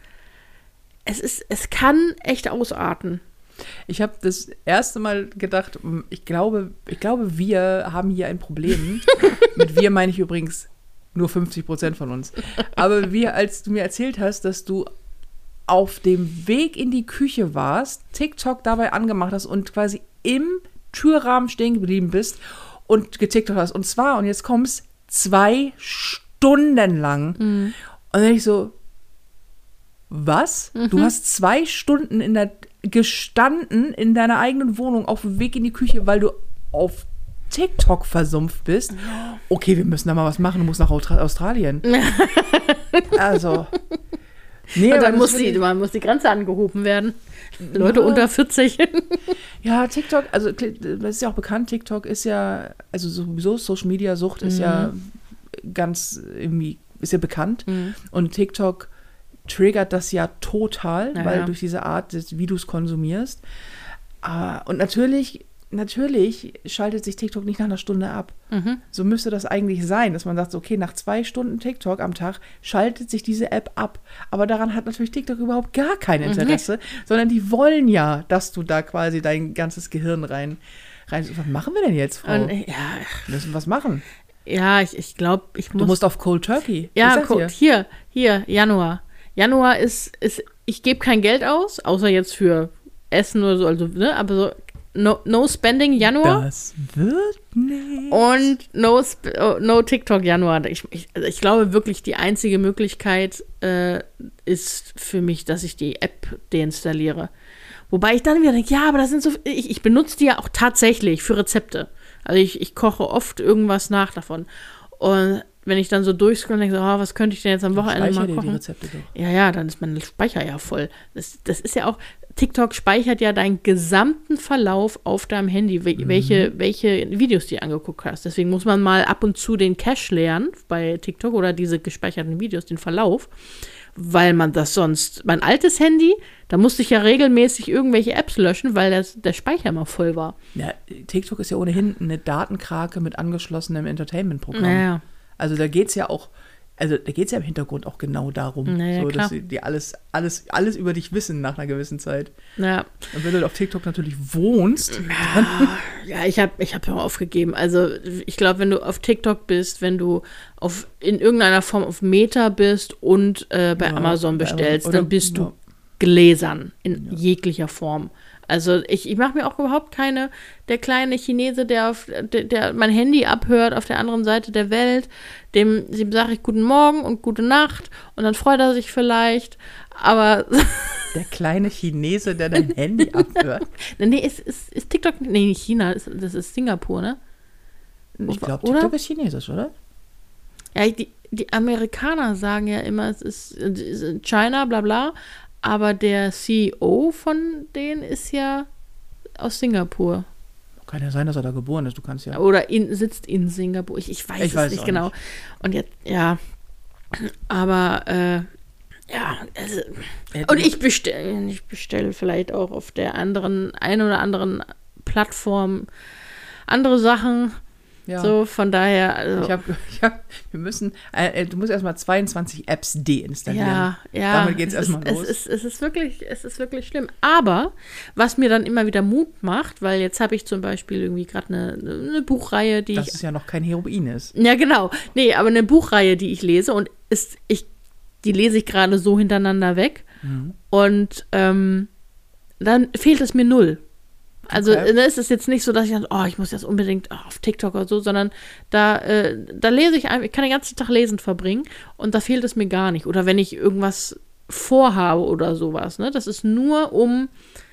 kann echt ausarten. Ich habe das erste Mal gedacht, ich glaube, wir haben hier ein Problem. Mit wir meine ich übrigens nur 50% von uns. Aber als du mir erzählt hast, dass du auf dem Weg in die Küche warst, TikTok dabei angemacht hast und quasi im Türrahmen stehen geblieben bist und getiktokt hast. Und zwar, und jetzt kommt's, 2 Stunden lang. Und dann ich so, was? Du hast 2 Stunden gestanden in deiner eigenen Wohnung auf dem Weg in die Küche, weil du auf TikTok versumpft bist. Okay, wir müssen da mal was machen. Du musst nach Australien. Also. Nee, und dann muss die Grenze angehoben werden. Leute unter 40. Ja, TikTok, also das ist ja auch bekannt, TikTok ist ja, also sowieso Social Media Sucht ist ja ganz irgendwie, ist ja bekannt. Und TikTok triggert das ja total, weil durch diese Art, wie du es konsumierst. Und natürlich schaltet sich TikTok nicht nach einer Stunde ab. So müsste das eigentlich sein, dass man sagt, okay, nach 2 Stunden TikTok am Tag schaltet sich diese App ab. Aber daran hat natürlich TikTok überhaupt gar kein Interesse, sondern die wollen ja, dass du da quasi dein ganzes Gehirn rein. Was machen wir denn jetzt, Frau? Wir müssen was machen. Ja, ich glaube, Du musst auf Cold Turkey. Ja, hier, Januar. Januar ist, ich gebe kein Geld aus, außer jetzt für Essen oder so, also, ne, aber so No Spending Januar. Das wird nicht. Und No TikTok Januar. Ich glaube wirklich, die einzige Möglichkeit ist für mich, dass ich die App deinstalliere. Wobei ich dann wieder denke, ja, aber das sind so, ich benutze die ja auch tatsächlich für Rezepte. Also ich koche oft irgendwas nach davon. Und wenn ich dann so durchscrolle und denke, was könnte ich denn jetzt am Wochenende mal kochen? Die Rezepte doch. Ja, dann ist mein Speicher ja voll. Das ist ja auch, TikTok speichert ja deinen gesamten Verlauf auf deinem Handy, welche Videos du angeguckt hast. Deswegen muss man mal ab und zu den Cache leeren bei TikTok oder diese gespeicherten Videos, den Verlauf, weil man das sonst, mein altes Handy, da musste ich ja regelmäßig irgendwelche Apps löschen, weil der Speicher immer voll war. Ja, TikTok ist ja ohnehin eine Datenkrake mit angeschlossenem Entertainment-Programm. Naja. Also da geht es ja auch Also da geht es ja im Hintergrund auch genau darum, Naja, so, klar. dass die alles über dich wissen nach einer gewissen Zeit. Ja. Und wenn du auf TikTok natürlich wohnst, Ja, ich hab ja aufgegeben. Also ich glaube, wenn du auf TikTok bist, wenn du in irgendeiner Form auf Meta bist und bei Amazon bestellst, oder- dann bist ja. du gläsern in jeglicher Form. Also ich mache mir auch überhaupt keine, der kleine Chinese, der mein Handy abhört auf der anderen Seite der Welt, dem sage ich guten Morgen und gute Nacht und dann freut er sich vielleicht, aber der kleine Chinese, der dein Handy abhört. nee, ist TikTok, nee, nicht China, das ist Singapur, ne? Ich glaube, Oder? TikTok ist chinesisch, oder? Ja, die Amerikaner sagen ja immer, es ist China, bla bla, aber der CEO von denen ist ja aus Singapur. Kann ja sein, dass er da geboren ist. Du kannst ja. Oder sitzt in Singapur. Ich weiß es nicht genau. Und jetzt, ja. Aber, ja. Also, und ich bestelle vielleicht auch auf der einen oder anderen Plattform andere Sachen. Ja. So, von daher. Also, wir müssen, du musst erstmal 22 Apps deinstallieren. Ja. Damit geht es erstmal los. Es ist wirklich schlimm. Aber was mir dann immer wieder Mut macht, weil jetzt habe ich zum Beispiel irgendwie gerade eine Buchreihe, die Dass es ja noch kein Heroin ist. Ja, genau. Nee, aber eine Buchreihe, die ich lese und die lese ich gerade so hintereinander weg. Mhm. Und dann fehlt es mir null. Also Okay. Es ist jetzt nicht so, dass ich dann, ich muss jetzt unbedingt auf TikTok oder so, sondern da lese ich einfach, ich kann den ganzen Tag lesend verbringen und da fehlt es mir gar nicht. Oder wenn ich irgendwas vorhabe oder sowas, ne? Das ist nur, um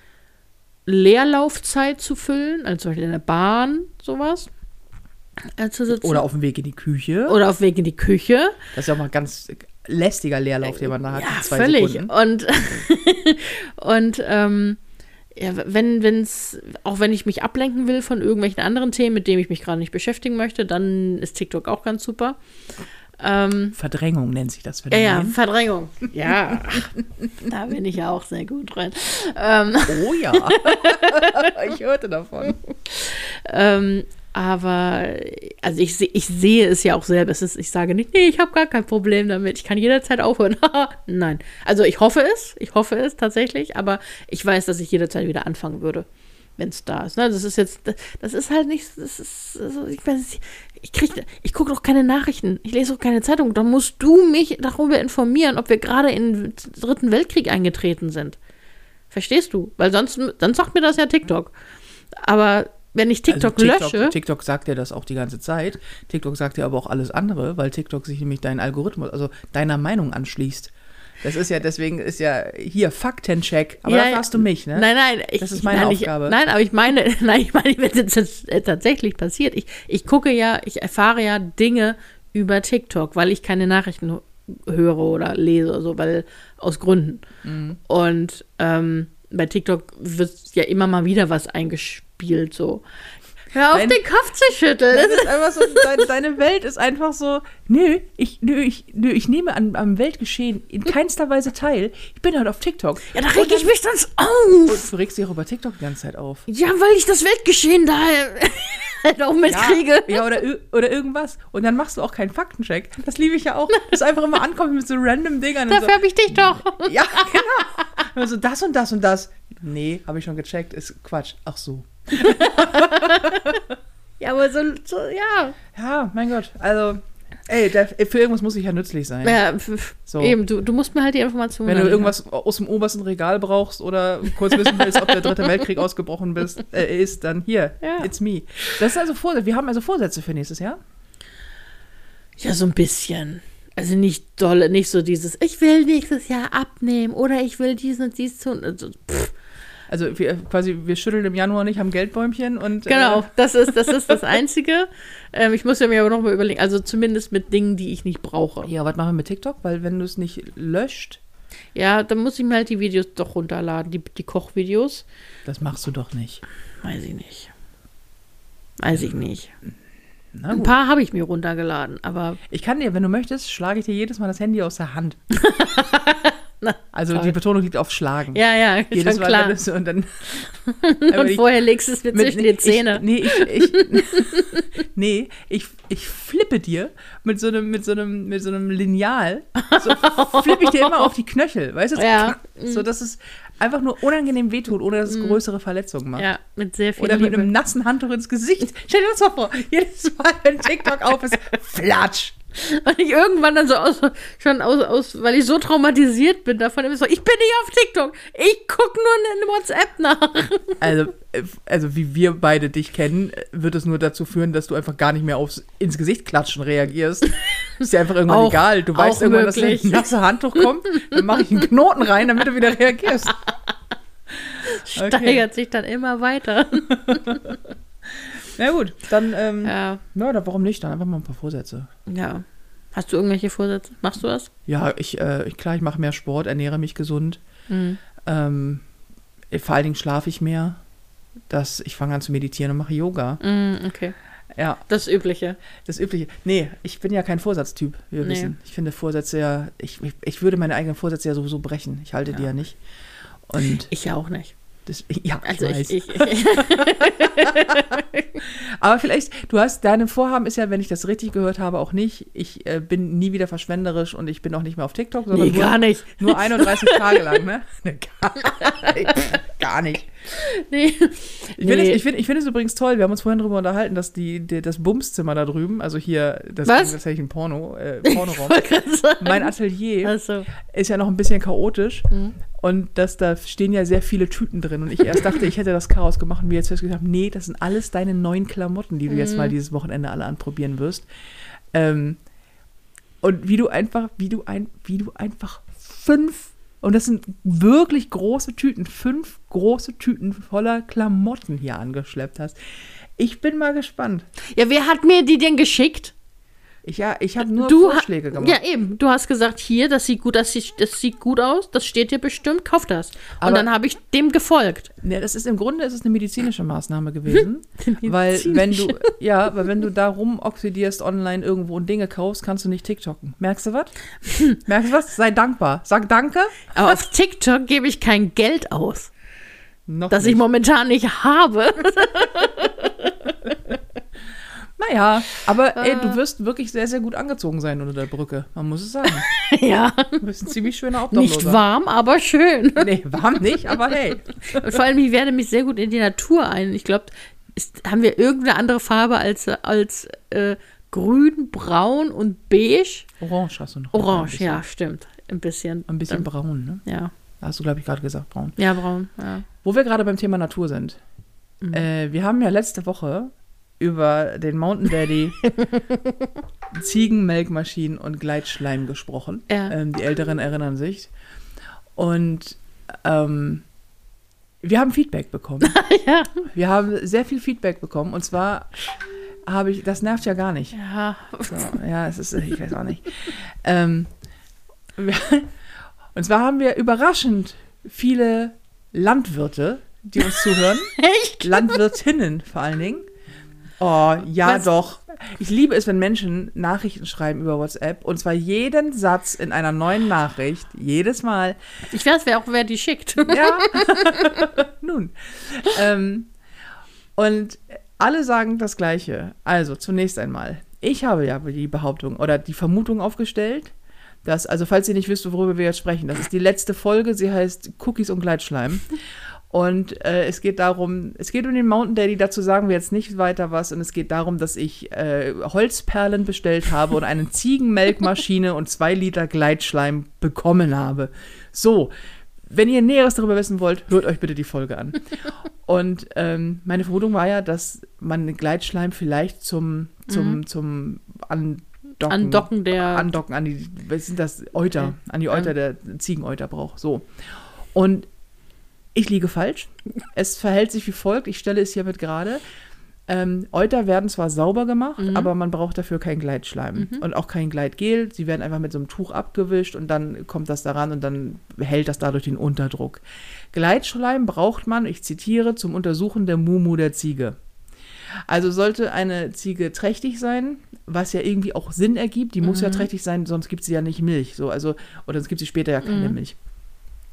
Leerlaufzeit zu füllen, also zum Beispiel in der Bahn, sowas. Zu sitzen. Oder auf dem Weg in die Küche. Oder auf Weg in die Küche. Das ist ja auch mal ganz lästiger Leerlauf, den man da hat. Ja, in 2 völlig. Sekunden. Und ja, wenn ich mich ablenken will von irgendwelchen anderen Themen, mit denen ich mich gerade nicht beschäftigen möchte, dann ist TikTok auch ganz super. Verdrängung nennt sich das Ja, Phänomen. Verdrängung. Ja, da bin ich ja auch sehr gut drin. Oh ja. Ich hörte davon. Aber, also ich sehe es ja auch selber. Ich sage nicht, nee, ich habe gar kein Problem damit. Ich kann jederzeit aufhören. Nein. Also ich hoffe es tatsächlich, aber ich weiß, dass ich jederzeit wieder anfangen würde, wenn es da ist. Ne? Das ist halt nicht, also ich gucke doch keine Nachrichten, ich lese auch keine Zeitung. Dann musst du mich darüber informieren, ob wir gerade in den 3. Weltkrieg eingetreten sind. Verstehst du? Weil dann sagt mir das ja TikTok. Aber wenn ich TikTok lösche. TikTok sagt ja das auch die ganze Zeit. TikTok sagt ja aber auch alles andere, weil TikTok sich nämlich deinen Algorithmus, also deiner Meinung anschließt. Das ist ja, deswegen ist ja hier Faktencheck. Aber dafür hast du mich, ne? Nein. Das ist meine Aufgabe. Aber ich meine, wenn es tatsächlich passiert, ich gucke ja, ich erfahre ja Dinge über TikTok, weil ich keine Nachrichten höre oder lese oder so, weil aus Gründen. Mhm. Und bei TikTok wird ja immer mal wieder was eingespielt, so. Hör auf, den Kopf zu schütteln. Das ist einfach so, deine Welt ist einfach so, ich nehme am Weltgeschehen in keinster Weise teil. Ich bin halt auf TikTok. Ja, da reg ich mich sonst auf. Und du regst dich auch über TikTok die ganze Zeit auf. Ja, weil ich das Weltgeschehen da halt auch mitkriege. Ja, oder irgendwas. Und dann machst du auch keinen Faktencheck. Das liebe ich ja auch. Das einfach immer ankommt mit so random Dingern. Dafür habe ich dich doch. Ja, genau. Also das und das und das. Nee, habe ich schon gecheckt. Ist Quatsch. Ach so. Ja, aber so, ja. Ja, mein Gott. Also, für irgendwas muss ich ja nützlich sein. Ja, so. Eben, du musst mir halt die Informationen. Wenn du irgendwas aus dem obersten Regal brauchst oder kurz wissen willst, ob der 3. Weltkrieg ausgebrochen ist, dann hier, it's me. Das ist also wir haben also Vorsätze für nächstes Jahr? Ja, so ein bisschen. Also nicht dolle, nicht so dieses, ich will nächstes Jahr abnehmen oder ich will dies und dies tun. Also wir schütteln im Januar nicht, haben Geldbäumchen und genau, das ist das Einzige. Ich muss ja mir aber noch mal überlegen, also zumindest mit Dingen, die ich nicht brauche. Ja, was machen wir mit TikTok? Weil wenn du es nicht löscht. Ja, dann muss ich mir halt die Videos doch runterladen, die Kochvideos. Das machst du doch nicht. Weiß ich nicht. Ein paar habe ich mir runtergeladen, aber. Ich kann dir, wenn du möchtest, schlage ich dir jedes Mal das Handy aus der Hand. Also toll. die Betonung liegt auf Schlagen. Ja, Jedes schon Mal, klar. wenn du und dann Und vorher legst du es mir zwischen die Zähne. Ich flippe dir mit so einem Lineal, so flippe ich dir immer auf die Knöchel, weißt du? Ja. So, dass es einfach nur unangenehm wehtut, ohne dass es größere Verletzungen macht. Ja, mit sehr viel Oder mit Liebe. einem nassen Handtuch ins Gesicht. Stell dir das mal vor, jedes Mal, wenn TikTok auf ist, flatsch. Und ich irgendwann dann so weil ich so traumatisiert bin davon, immer so, ich bin nicht auf TikTok, ich gucke nur in WhatsApp nach. Also wie wir beide dich kennen, wird es nur dazu führen, dass du einfach gar nicht mehr aufs ins Gesicht klatschen reagierst. Ist dir einfach irgendwann egal. Du weißt irgendwann, dass ein nasse Handtuch kommt, dann mache ich einen Knoten rein, damit du wieder reagierst. Steigert sich dann immer weiter. Na gut, dann, warum nicht? Dann einfach mal ein paar Vorsätze. Ja. Hast du irgendwelche Vorsätze? Machst du was? Ja, ich mache mehr Sport, ernähre mich gesund. Mhm. Vor allen Dingen schlafe ich mehr. Ich fange an zu meditieren und mache Yoga. Okay. Ja. Das Übliche. Nee, ich bin ja kein Vorsatztyp, wie wir wissen. Ich finde Vorsätze ja, ich würde meine eigenen Vorsätze ja sowieso brechen. Ich halte die ja nicht. Und ich ja auch nicht. Ja, also ich weiß. Aber vielleicht, deine Vorhaben ist ja, wenn ich das richtig gehört habe, auch nicht, ich bin nie wieder verschwenderisch und ich bin auch nicht mehr auf TikTok, sondern gar nicht. Nur 31 Tage lang, ne? Gar nicht. Nee. Ich finde es übrigens toll, wir haben uns vorhin darüber unterhalten, dass das Bumszimmer da drüben, also hier, das ist tatsächlich ein Pornoraum, mein Atelier ist ja noch ein bisschen chaotisch. Und da stehen ja sehr viele Tüten drin. Und ich erst dachte, ich hätte das Chaos gemacht und mir jetzt festgestellt habe, nee, das sind alles deine neuen Klamotten, die du jetzt mal dieses Wochenende alle anprobieren wirst. Und wie du einfach 5, und das sind wirklich große Tüten, 5 große Tüten voller Klamotten hier angeschleppt hast. Ich bin mal gespannt. Ja, wer hat mir die denn geschickt? Ich habe nur Vorschläge gemacht. Ja, eben. Du hast gesagt, hier, das sieht gut aus, das steht dir bestimmt, kauf das. Aber und dann habe ich dem gefolgt. Ja, im Grunde ist es eine medizinische Maßnahme gewesen. Weil wenn du da rumoxidierst online irgendwo und Dinge kaufst, kannst du nicht TikToken. Merkst du was? Merkst du was? Sei dankbar. Sag Danke. Aber auf TikTok gebe ich kein Geld aus. Das nicht. Ich momentan nicht habe. Naja, aber du wirst wirklich sehr, sehr gut angezogen sein unter der Brücke. Man muss es sagen. Ja. Du bist ein ziemlich schöner Obdachloser. Nicht warm, aber schön. Nee, warm nicht, aber hey. Und vor allem, ich werde mich sehr gut in die Natur ein. Ich glaube, haben wir irgendeine andere Farbe als grün, braun und beige? Orange hast du noch. Orange, ja, stimmt. Ein bisschen braun, ne? Ja. Da hast du, glaube ich, gerade gesagt, braun. Ja, braun, ja. Wo wir gerade beim Thema Natur sind. Wir haben ja letzte Woche über den Mountain Daddy, Ziegenmelkmaschinen und Gleitschleim gesprochen. Ja. Die Älteren erinnern sich. Und wir haben Feedback bekommen. Ja. Wir haben sehr viel Feedback bekommen. Und zwar das nervt ja gar nicht. Ja. So, ja, ich weiß auch nicht. Und zwar haben wir überraschend viele Landwirte, die uns zuhören. Echt? Landwirtinnen vor allen Dingen. Oh, ja, Was? doch. Ich liebe es, wenn Menschen Nachrichten schreiben über WhatsApp. Und zwar jeden Satz in einer neuen Nachricht. Jedes Mal. Ich weiß wer die schickt. Ja. Nun. Und alle sagen das Gleiche. Also, zunächst einmal. Ich habe ja die Behauptung oder die Vermutung aufgestellt, dass, also falls ihr nicht wisst, worüber wir jetzt sprechen, das ist die letzte Folge. Sie heißt Cookies und Gleitschleim. Und es geht um den Mountain Daddy, dazu sagen wir jetzt nicht weiter was. Und es geht darum, dass ich Holzperlen bestellt habe und eine Ziegenmelkmaschine und 2 Liter Gleitschleim bekommen habe. So, wenn ihr Näheres darüber wissen wollt, hört euch bitte die Folge an. Und meine Vermutung war ja, dass man den Gleitschleim vielleicht zum Andocken an die, was sind das, Euter, an die Euter der Ziegeneuter braucht. So. Und ich liege falsch. Es verhält sich wie folgt. Ich stelle es hiermit gerade. Euter werden zwar sauber gemacht, aber man braucht dafür keinen Gleitschleim und auch kein Gleitgel. Sie werden einfach mit so einem Tuch abgewischt und dann kommt das daran und dann hält das dadurch den Unterdruck. Gleitschleim braucht man, ich zitiere, zum Untersuchen der Mumu der Ziege. Also sollte eine Ziege trächtig sein, was ja irgendwie auch Sinn ergibt, die muss ja trächtig sein, sonst gibt sie ja nicht Milch. So, oder sonst gibt sie später ja keine Milch.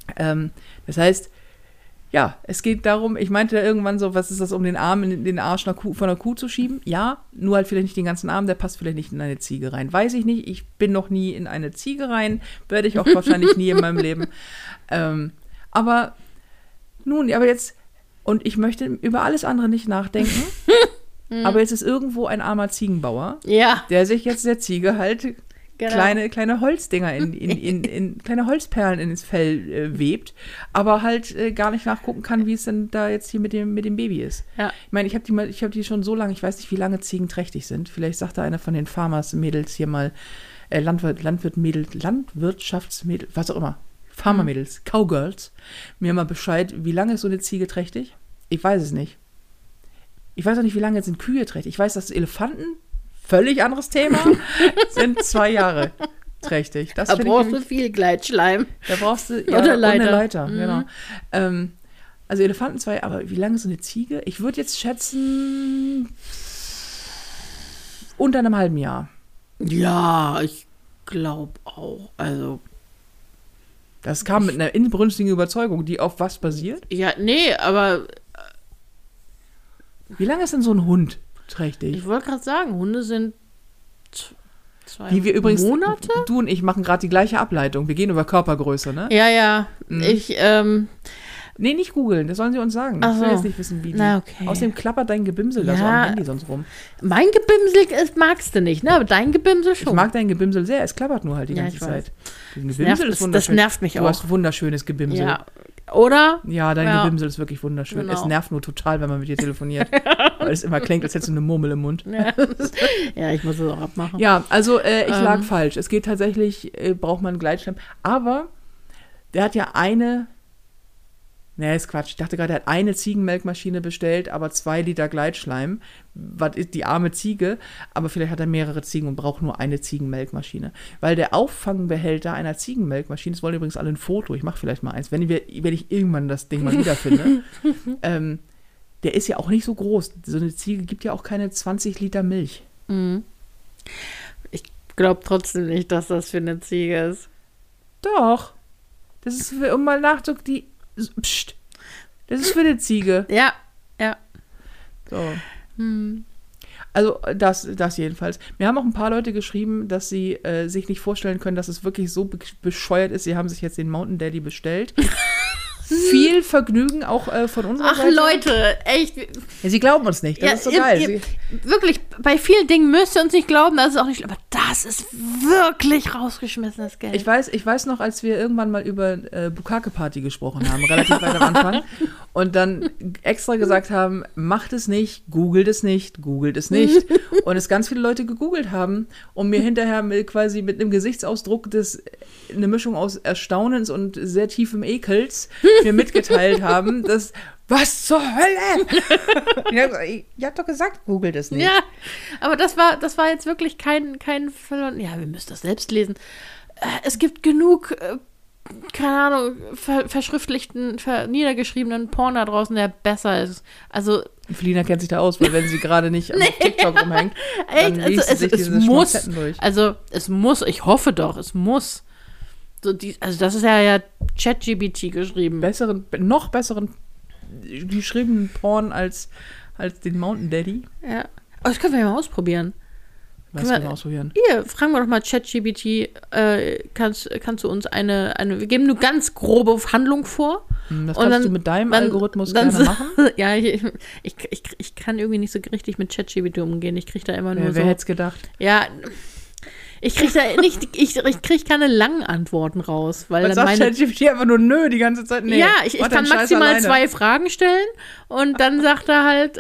Das heißt, ja, es geht darum, ich meinte ja irgendwann so, was ist das, um den Arm in den Arsch von einer Kuh zu schieben? Ja, nur halt vielleicht nicht den ganzen Arm, der passt vielleicht nicht in eine Ziege rein. Weiß ich nicht, ich bin noch nie in eine Ziege rein, werde ich auch wahrscheinlich nie in meinem Leben. Aber jetzt, und ich möchte über alles andere nicht nachdenken, aber jetzt ist irgendwo ein armer Ziegenbauer, der sich jetzt der Ziege halt kleine Holzdinger kleine Holzperlen ins Fell webt, aber halt gar nicht nachgucken kann, wie es denn da jetzt hier mit dem Baby ist. Ja. Ich meine, ich habe die schon so lange, ich weiß nicht, wie lange Ziegen trächtig sind. Vielleicht sagt da einer von den Farmers-Mädels hier mal, Landwirtschaftsmädels, was auch immer, Farmer-Mädels, Cowgirls, mir mal Bescheid, wie lange ist so eine Ziege trächtig? Ich weiß es nicht. Ich weiß auch nicht, wie lange sind Kühe trächtig. Ich weiß, dass Elefanten, völlig anderes Thema, sind 2 Jahre trächtig. Da brauchst du viel Gleitschleim. Da brauchst du oder Leiter. Eine Leiter, genau. Also Elefanten 2, aber wie lange ist so eine Ziege? Ich würde jetzt schätzen, unter einem halben Jahr. Ja, ich glaube auch. Also das kam mit einer inbrünstigen Überzeugung, die auf was basiert? Ja, nee, aber wie lange ist denn so ein Hund trächtig? Ich wollte gerade sagen, Hunde sind 2 die wir übrigens, Monate? Du und ich machen gerade die gleiche Ableitung. Wir gehen über Körpergröße, ne? Ja. Nee, nicht googeln, das sollen sie uns sagen. Ich will jetzt nicht wissen, wie die. Okay. Außerdem klappert dein Gebimsel da so am Handy sonst rum. Mein Gebimsel magst du nicht, ne? Aber dein Gebimsel schon. Ich mag dein Gebimsel sehr, es klappert nur halt die ganze Zeit. Das nervt mich auch. Du hast wunderschönes Gebimsel. Ja. Oder? Ja, dein Gebimsel ist wirklich wunderschön. Genau. Es nervt nur total, wenn man mit dir telefoniert. Weil es immer klingt, als hättest du eine Murmel im Mund. Ja, ich muss es auch abmachen. Ja, also ich lag falsch. Es geht tatsächlich, braucht man einen Gleitschleim. Aber der hat ja nee, ist Quatsch. Ich dachte gerade, er hat eine Ziegenmelkmaschine bestellt, aber 2 Liter Gleitschleim. Was ist die arme Ziege? Aber vielleicht hat er mehrere Ziegen und braucht nur eine Ziegenmelkmaschine. Weil der Auffangbehälter einer Ziegenmelkmaschine, das wollen übrigens alle ein Foto, ich mache vielleicht mal eins, wenn ich irgendwann das Ding mal wiederfinde, der ist ja auch nicht so groß. So eine Ziege gibt ja auch keine 20 Liter Milch. Ich glaube trotzdem nicht, dass das für eine Ziege ist. Doch. Das ist, um mal nachzudenken, Psst. Das ist für eine Ziege. Ja. So. Also das jedenfalls. Mir haben auch ein paar Leute geschrieben, dass sie sich nicht vorstellen können, dass es wirklich so bescheuert ist. Sie haben sich jetzt den Mountain Daddy bestellt. Viel Vergnügen auch von unserer Seite. Ach Leute, echt. Ja, sie glauben uns nicht, das ist so geil. Wirklich, bei vielen Dingen müsst ihr uns nicht glauben, das ist auch nicht, aber das ist wirklich rausgeschmissenes Geld. Ich weiß noch, als wir irgendwann mal über Bukake-Party gesprochen haben, relativ weit am Anfang, und dann extra gesagt haben, macht es nicht, googelt es nicht, und es ganz viele Leute gegoogelt haben und mir hinterher quasi mit einem Gesichtsausdruck eine Mischung aus Erstaunens und sehr tiefem Ekels mir mitgeteilt haben, dass was zur Hölle? Ich hab doch gesagt, googelt es nicht. Ja, aber das war jetzt wirklich kein ja, wir müssen das selbst lesen. Es gibt genug, keine Ahnung, verschriftlichten, niedergeschriebenen Porn da draußen, der besser ist. Also Felina kennt sich da aus, weil wenn sie gerade nicht auf TikTok rumhängt, dann liest sie sich diese Schmonzetten durch. Also es muss, ich hoffe doch, es muss. So also das ist ja ChatGPT geschrieben. Noch besseren geschriebenen Porn als den Mountain Daddy. Ja. Aber das können wir ja mal ausprobieren. Was können wir ausprobieren? Hier, fragen wir doch mal ChatGPT, kannst du uns wir geben nur ganz grobe Handlung vor. Das kannst du mit deinem Algorithmus gerne machen. Ja, ich kann irgendwie nicht so richtig mit ChatGPT umgehen. Ich kriege da immer nur Wer hätte es gedacht? Ja, ich kriege da nicht, ich kriege keine langen Antworten raus. Weil sagt ChatGPT einfach nur nö die ganze Zeit? Nee, ja, ich kann maximal 2 Fragen stellen und dann sagt er halt,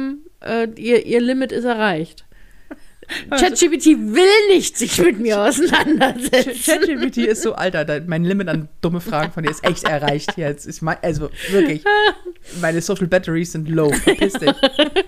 ihr Limit ist erreicht. ChatGPT will nicht sich mit mir auseinandersetzen. ChatGPT ist so, Alter, mein Limit an dumme Fragen von dir ist echt erreicht jetzt. Also wirklich, meine Social Batteries sind low. Verpiss dich.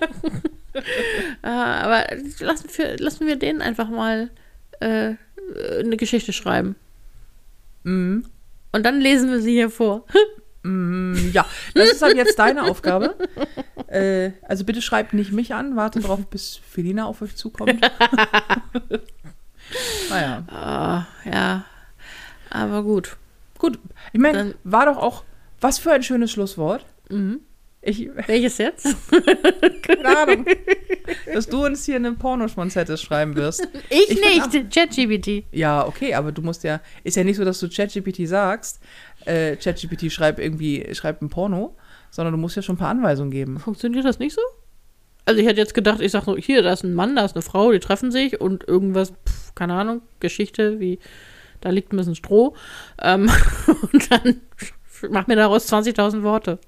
Aber lassen wir denen einfach mal eine Geschichte schreiben. Mhm. Und dann lesen wir sie hier vor. Ja, das ist halt jetzt deine Aufgabe. Also bitte schreibt nicht mich an, wartet drauf, bis Felina auf euch zukommt. Naja. Ja, aber gut. Gut, ich meine, war doch auch, was für ein schönes Schlusswort. Welches jetzt? Keine Ahnung. Dass du uns hier eine Pornoschmonzette schreiben wirst. Ich nicht, ChatGPT. Ja, okay, aber du musst ja, ist ja nicht so, dass du ChatGPT sagst, ChatGPT schreibt ein Porno, sondern du musst ja schon ein paar Anweisungen geben. Funktioniert das nicht so? Also ich hätte jetzt gedacht, ich sag so, hier, da ist ein Mann, da ist eine Frau, die treffen sich und irgendwas, keine Ahnung, Geschichte, wie, da liegt ein bisschen Stroh. Und dann mach mir daraus 20.000 Worte.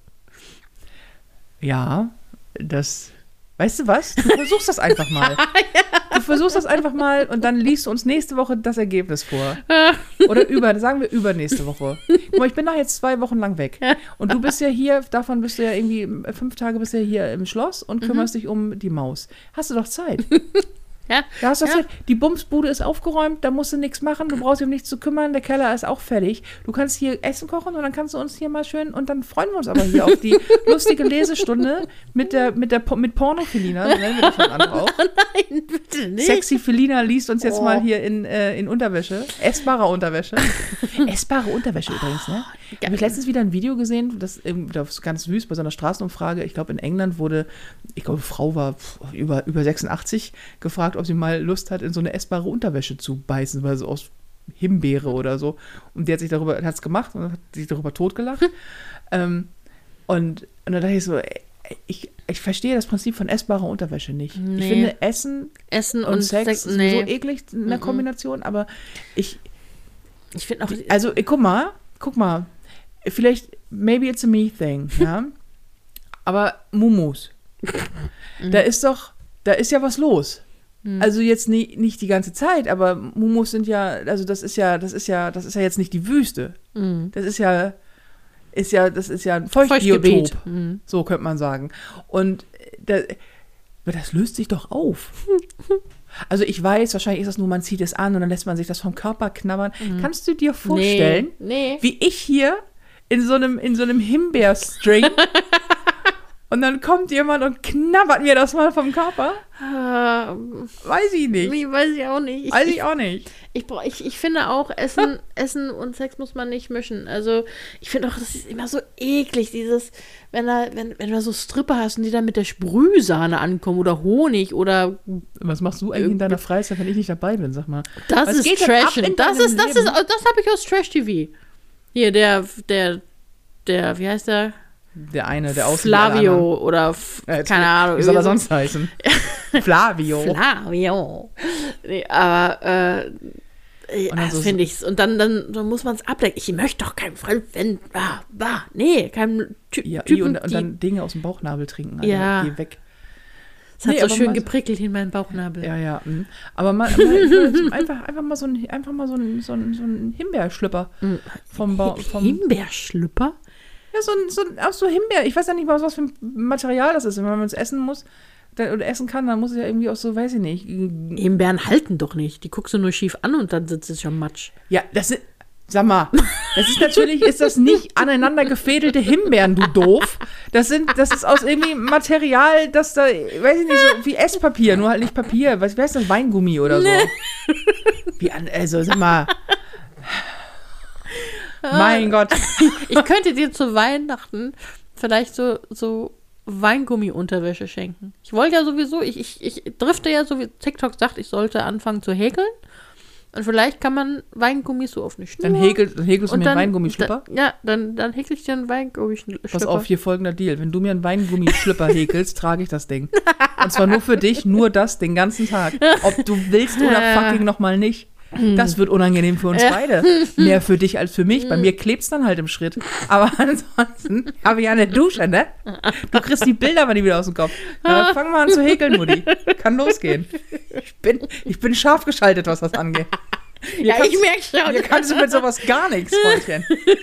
Ja, weißt du was? Du versuchst das einfach mal. Du versuchst das einfach mal und dann liest du uns nächste Woche das Ergebnis vor. Oder sagen wir übernächste Woche. Guck mal, ich bin da jetzt 2 Wochen lang weg. Und du bist ja hier, davon bist du ja irgendwie 5 Tage bist du ja hier im Schloss und kümmerst dich um die Maus. Hast du doch Zeit. Ja. Da hast du Zeit. Die Bumsbude ist aufgeräumt, da musst du nichts machen, du brauchst dich um nichts zu kümmern, der Keller ist auch fertig. Du kannst hier Essen kochen und dann kannst du uns hier mal schön, und dann freuen wir uns aber hier auf die lustige Lesestunde mit Porno Felina, nennen wir das dann auch. Nein, bitte nicht. Sexy Felina liest uns jetzt mal hier in Unterwäsche, essbarer Unterwäsche. Essbare Unterwäsche übrigens, ne? Habe ich letztens wieder ein Video gesehen, das ist ganz süß, bei so einer Straßenumfrage, ich glaube in England wurde, eine Frau war über 86, gefragt, ob sie mal Lust hat, in so eine essbare Unterwäsche zu beißen, weil so aus Himbeere oder so. Und die hat es gemacht und hat sich darüber totgelacht. Und dann dachte ich so, ich verstehe das Prinzip von essbarer Unterwäsche nicht. Nee. Ich finde Essen und Sex ist so eklig in der Kombination, aber ich finde auch... Also, guck mal, vielleicht, maybe it's a me thing, ja? Aber Mumus, da ist ja was los. Also jetzt nicht die ganze Zeit, aber Mumus sind ja, also das ist ja jetzt nicht die Wüste. Das ist ja ein Feuchtbiotop. So könnte man sagen. Und das löst sich doch auf. Also ich weiß, wahrscheinlich ist das nur, man zieht es an und dann lässt man sich das vom Körper knabbern. Kannst du dir vorstellen, wie ich hier in so einem Himbeerstring und dann kommt jemand und knabbert mir das mal vom Körper? Weiß ich nicht. Nee, weiß ich auch nicht. Weiß ich auch nicht. Ich finde auch, Essen und Sex muss man nicht mischen. Also ich finde auch, das ist immer so eklig, dieses, wenn du so Stripper hast und die dann mit der Sprühsahne ankommen oder Honig oder... Was machst du eigentlich in deiner Freizeit, wenn ich nicht dabei bin, sag mal? Das ist Trashen. Das habe ich aus Trash-TV. Hier, der, wie heißt der? Der eine, der aussieht Flavio oder keine Ahnung. Wie soll er sonst heißen? Flavio. Nee, aber das so finde ich. Und dann muss man es abdecken. Ich möchte doch keinem Fremden, keinem Typen. Und dann Dinge aus dem Bauchnabel trinken. Alter. Ja. Geh weg. Es hat so schön geprickelt in meinen Bauchnabel. Ja. Aber einfach mal so ein Himbeerschlüpper vom Himbeerschlüpper? Ja, aus so Himbeer. Ich weiß ja nicht mal, was für ein Material das ist. Wenn man es essen muss oder essen kann, dann muss es ja irgendwie auch so, weiß ich nicht. Himbeeren halten doch nicht. Die guckst du nur schief an und dann sitzt es schon Matsch. Ja, sag mal, ist das nicht aneinander gefädelte Himbeeren, du doof. Das ist aus irgendwie Material, das da, weiß ich nicht, so wie Esspapier, nur halt nicht Papier. Wie heißt das? Weingummi oder so. Also, sag mal. Mein Gott. Ich könnte dir zu Weihnachten vielleicht so Weingummi-Unterwäsche schenken. Ich wollte ja sowieso, ich drifte ja so, wie TikTok sagt, ich sollte anfangen zu häkeln. Und vielleicht kann man Weingummis so auf eine Schnur. Dann häkelst du mir einen Weingummischlüpper? Dann häkel ich dir einen Weingummischlüpper. Pass auf, hier folgender Deal. Wenn du mir einen Weingummischlüpper häkelst, trage ich das Ding. Und zwar nur für dich, nur das, den ganzen Tag. Ob du willst oder fucking nochmal nicht. Das wird unangenehm für uns beide. Mehr für dich als für mich. Bei mir klebt's dann halt im Schritt. Aber ansonsten habe ich ja eine Dusche, ne? Du kriegst die Bilder aber nie wieder aus dem Kopf. Na, fangen wir an zu häkeln, Mutti. Kann losgehen. Ich bin scharf geschaltet, was das angeht. Ich merke schon. Hier kannst du mit sowas gar nichts, Freundchen.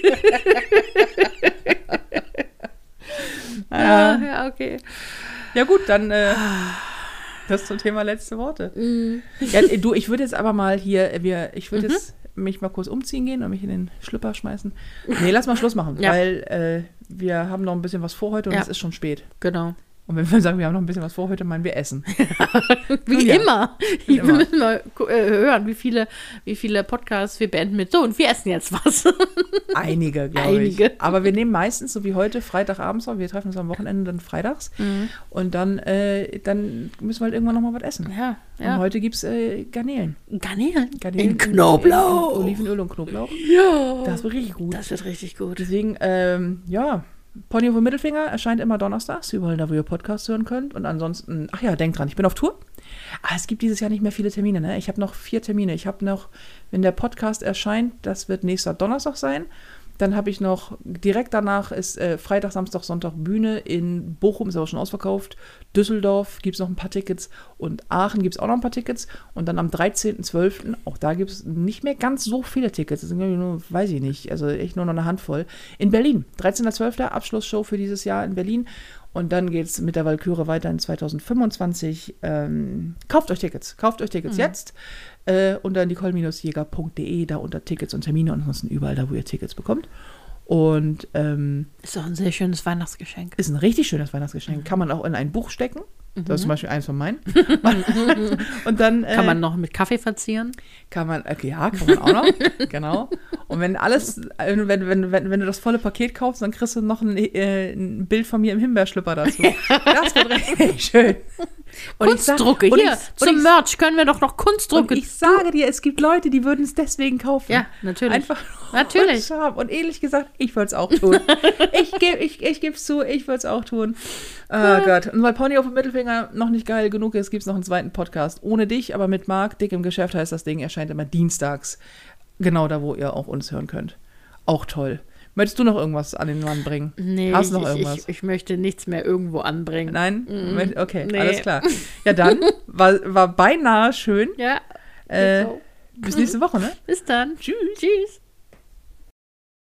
Ja, okay. Ja gut, dann das zum Thema letzte Worte. Ja, du, ich würde jetzt aber mal hier, ich würde jetzt mich mal kurz umziehen gehen und mich in den Schlüpper schmeißen. Nee, lass mal Schluss machen, weil wir haben noch ein bisschen was vor heute und es ist schon spät. Genau. Und wenn wir sagen, wir haben noch ein bisschen was vor heute, meinen wir essen. Wie immer. Wie immer. Wir müssen mal hören, wie viele Podcasts wir beenden mit so und wir essen jetzt was. Einige, glaube ich. Einige. Aber wir nehmen meistens, so wie heute, Freitagabends auf. Wir treffen uns am Wochenende dann freitags. Und dann müssen wir halt irgendwann nochmal was essen. Ja, Und heute gibt es Garnelen. Garnelen? Garnelen In Knoblauch. in Olivenöl und Knoblauch. Ja. Das wird richtig gut. Das wird richtig gut. Deswegen, Ponyhof und Mittelfinger erscheint immer donnerstags, überall da, wo ihr Podcasts hören könnt. Und ansonsten, denkt dran, ich bin auf Tour. Es gibt dieses Jahr nicht mehr viele Termine, ne? Ich habe noch 4 Termine. Ich habe noch, wenn der Podcast erscheint, das wird nächster Donnerstag sein. Dann habe ich noch, direkt danach ist Freitag, Samstag, Sonntag Bühne in Bochum, ist aber schon ausverkauft. Düsseldorf gibt es noch ein paar Tickets und Aachen gibt es auch noch ein paar Tickets. Und dann am 13.12., auch da gibt es nicht mehr ganz so viele Tickets. Das sind nur, weiß ich nicht, also echt nur noch eine Handvoll. In Berlin, 13.12., Abschlussshow für dieses Jahr in Berlin. Und dann geht es mit der Walküre weiter in 2025. Kauft euch Tickets jetzt unter nicole-jäger.de, da unter Tickets und Termine und ansonsten überall da, wo ihr Tickets bekommt. Und ist auch ein sehr schönes Weihnachtsgeschenk. ist ein richtig schönes Weihnachtsgeschenk. Kann man auch in ein Buch stecken. Das ist zum Beispiel eins von meinen. Und dann kann man noch mit Kaffee verzieren? Kann man auch noch. Genau. Und wenn du das volle Paket kaufst, dann kriegst du noch ein Bild von mir im Himbeerschlüpper dazu. Das wird richtig schön. Kunstdrucke, zum Merch können wir doch noch Kunstdrucke. Und ich sage dir, es gibt Leute, die würden es deswegen kaufen. Ja, natürlich. Einfach natürlich. Und ehrlich gesagt, ich würde es auch tun. Ich gebe es zu, ich würde es auch tun. Oh Gott. Und weil Pony auf dem Mittelfinger noch nicht geil genug ist, gibt es noch einen zweiten Podcast. Ohne dich, aber mit Marc. Dick im Geschäft heißt das Ding. Erscheint immer dienstags. Genau da, wo ihr auch uns hören könnt. Auch toll. Möchtest du noch irgendwas an den Mann bringen? Nee, hast du noch irgendwas? Ich möchte nichts mehr irgendwo anbringen. Nein? Okay, nee. Alles klar. Ja, dann war beinahe schön. Ja. Bis nächste Woche, ne? Bis dann. Tschüss. Tschüss.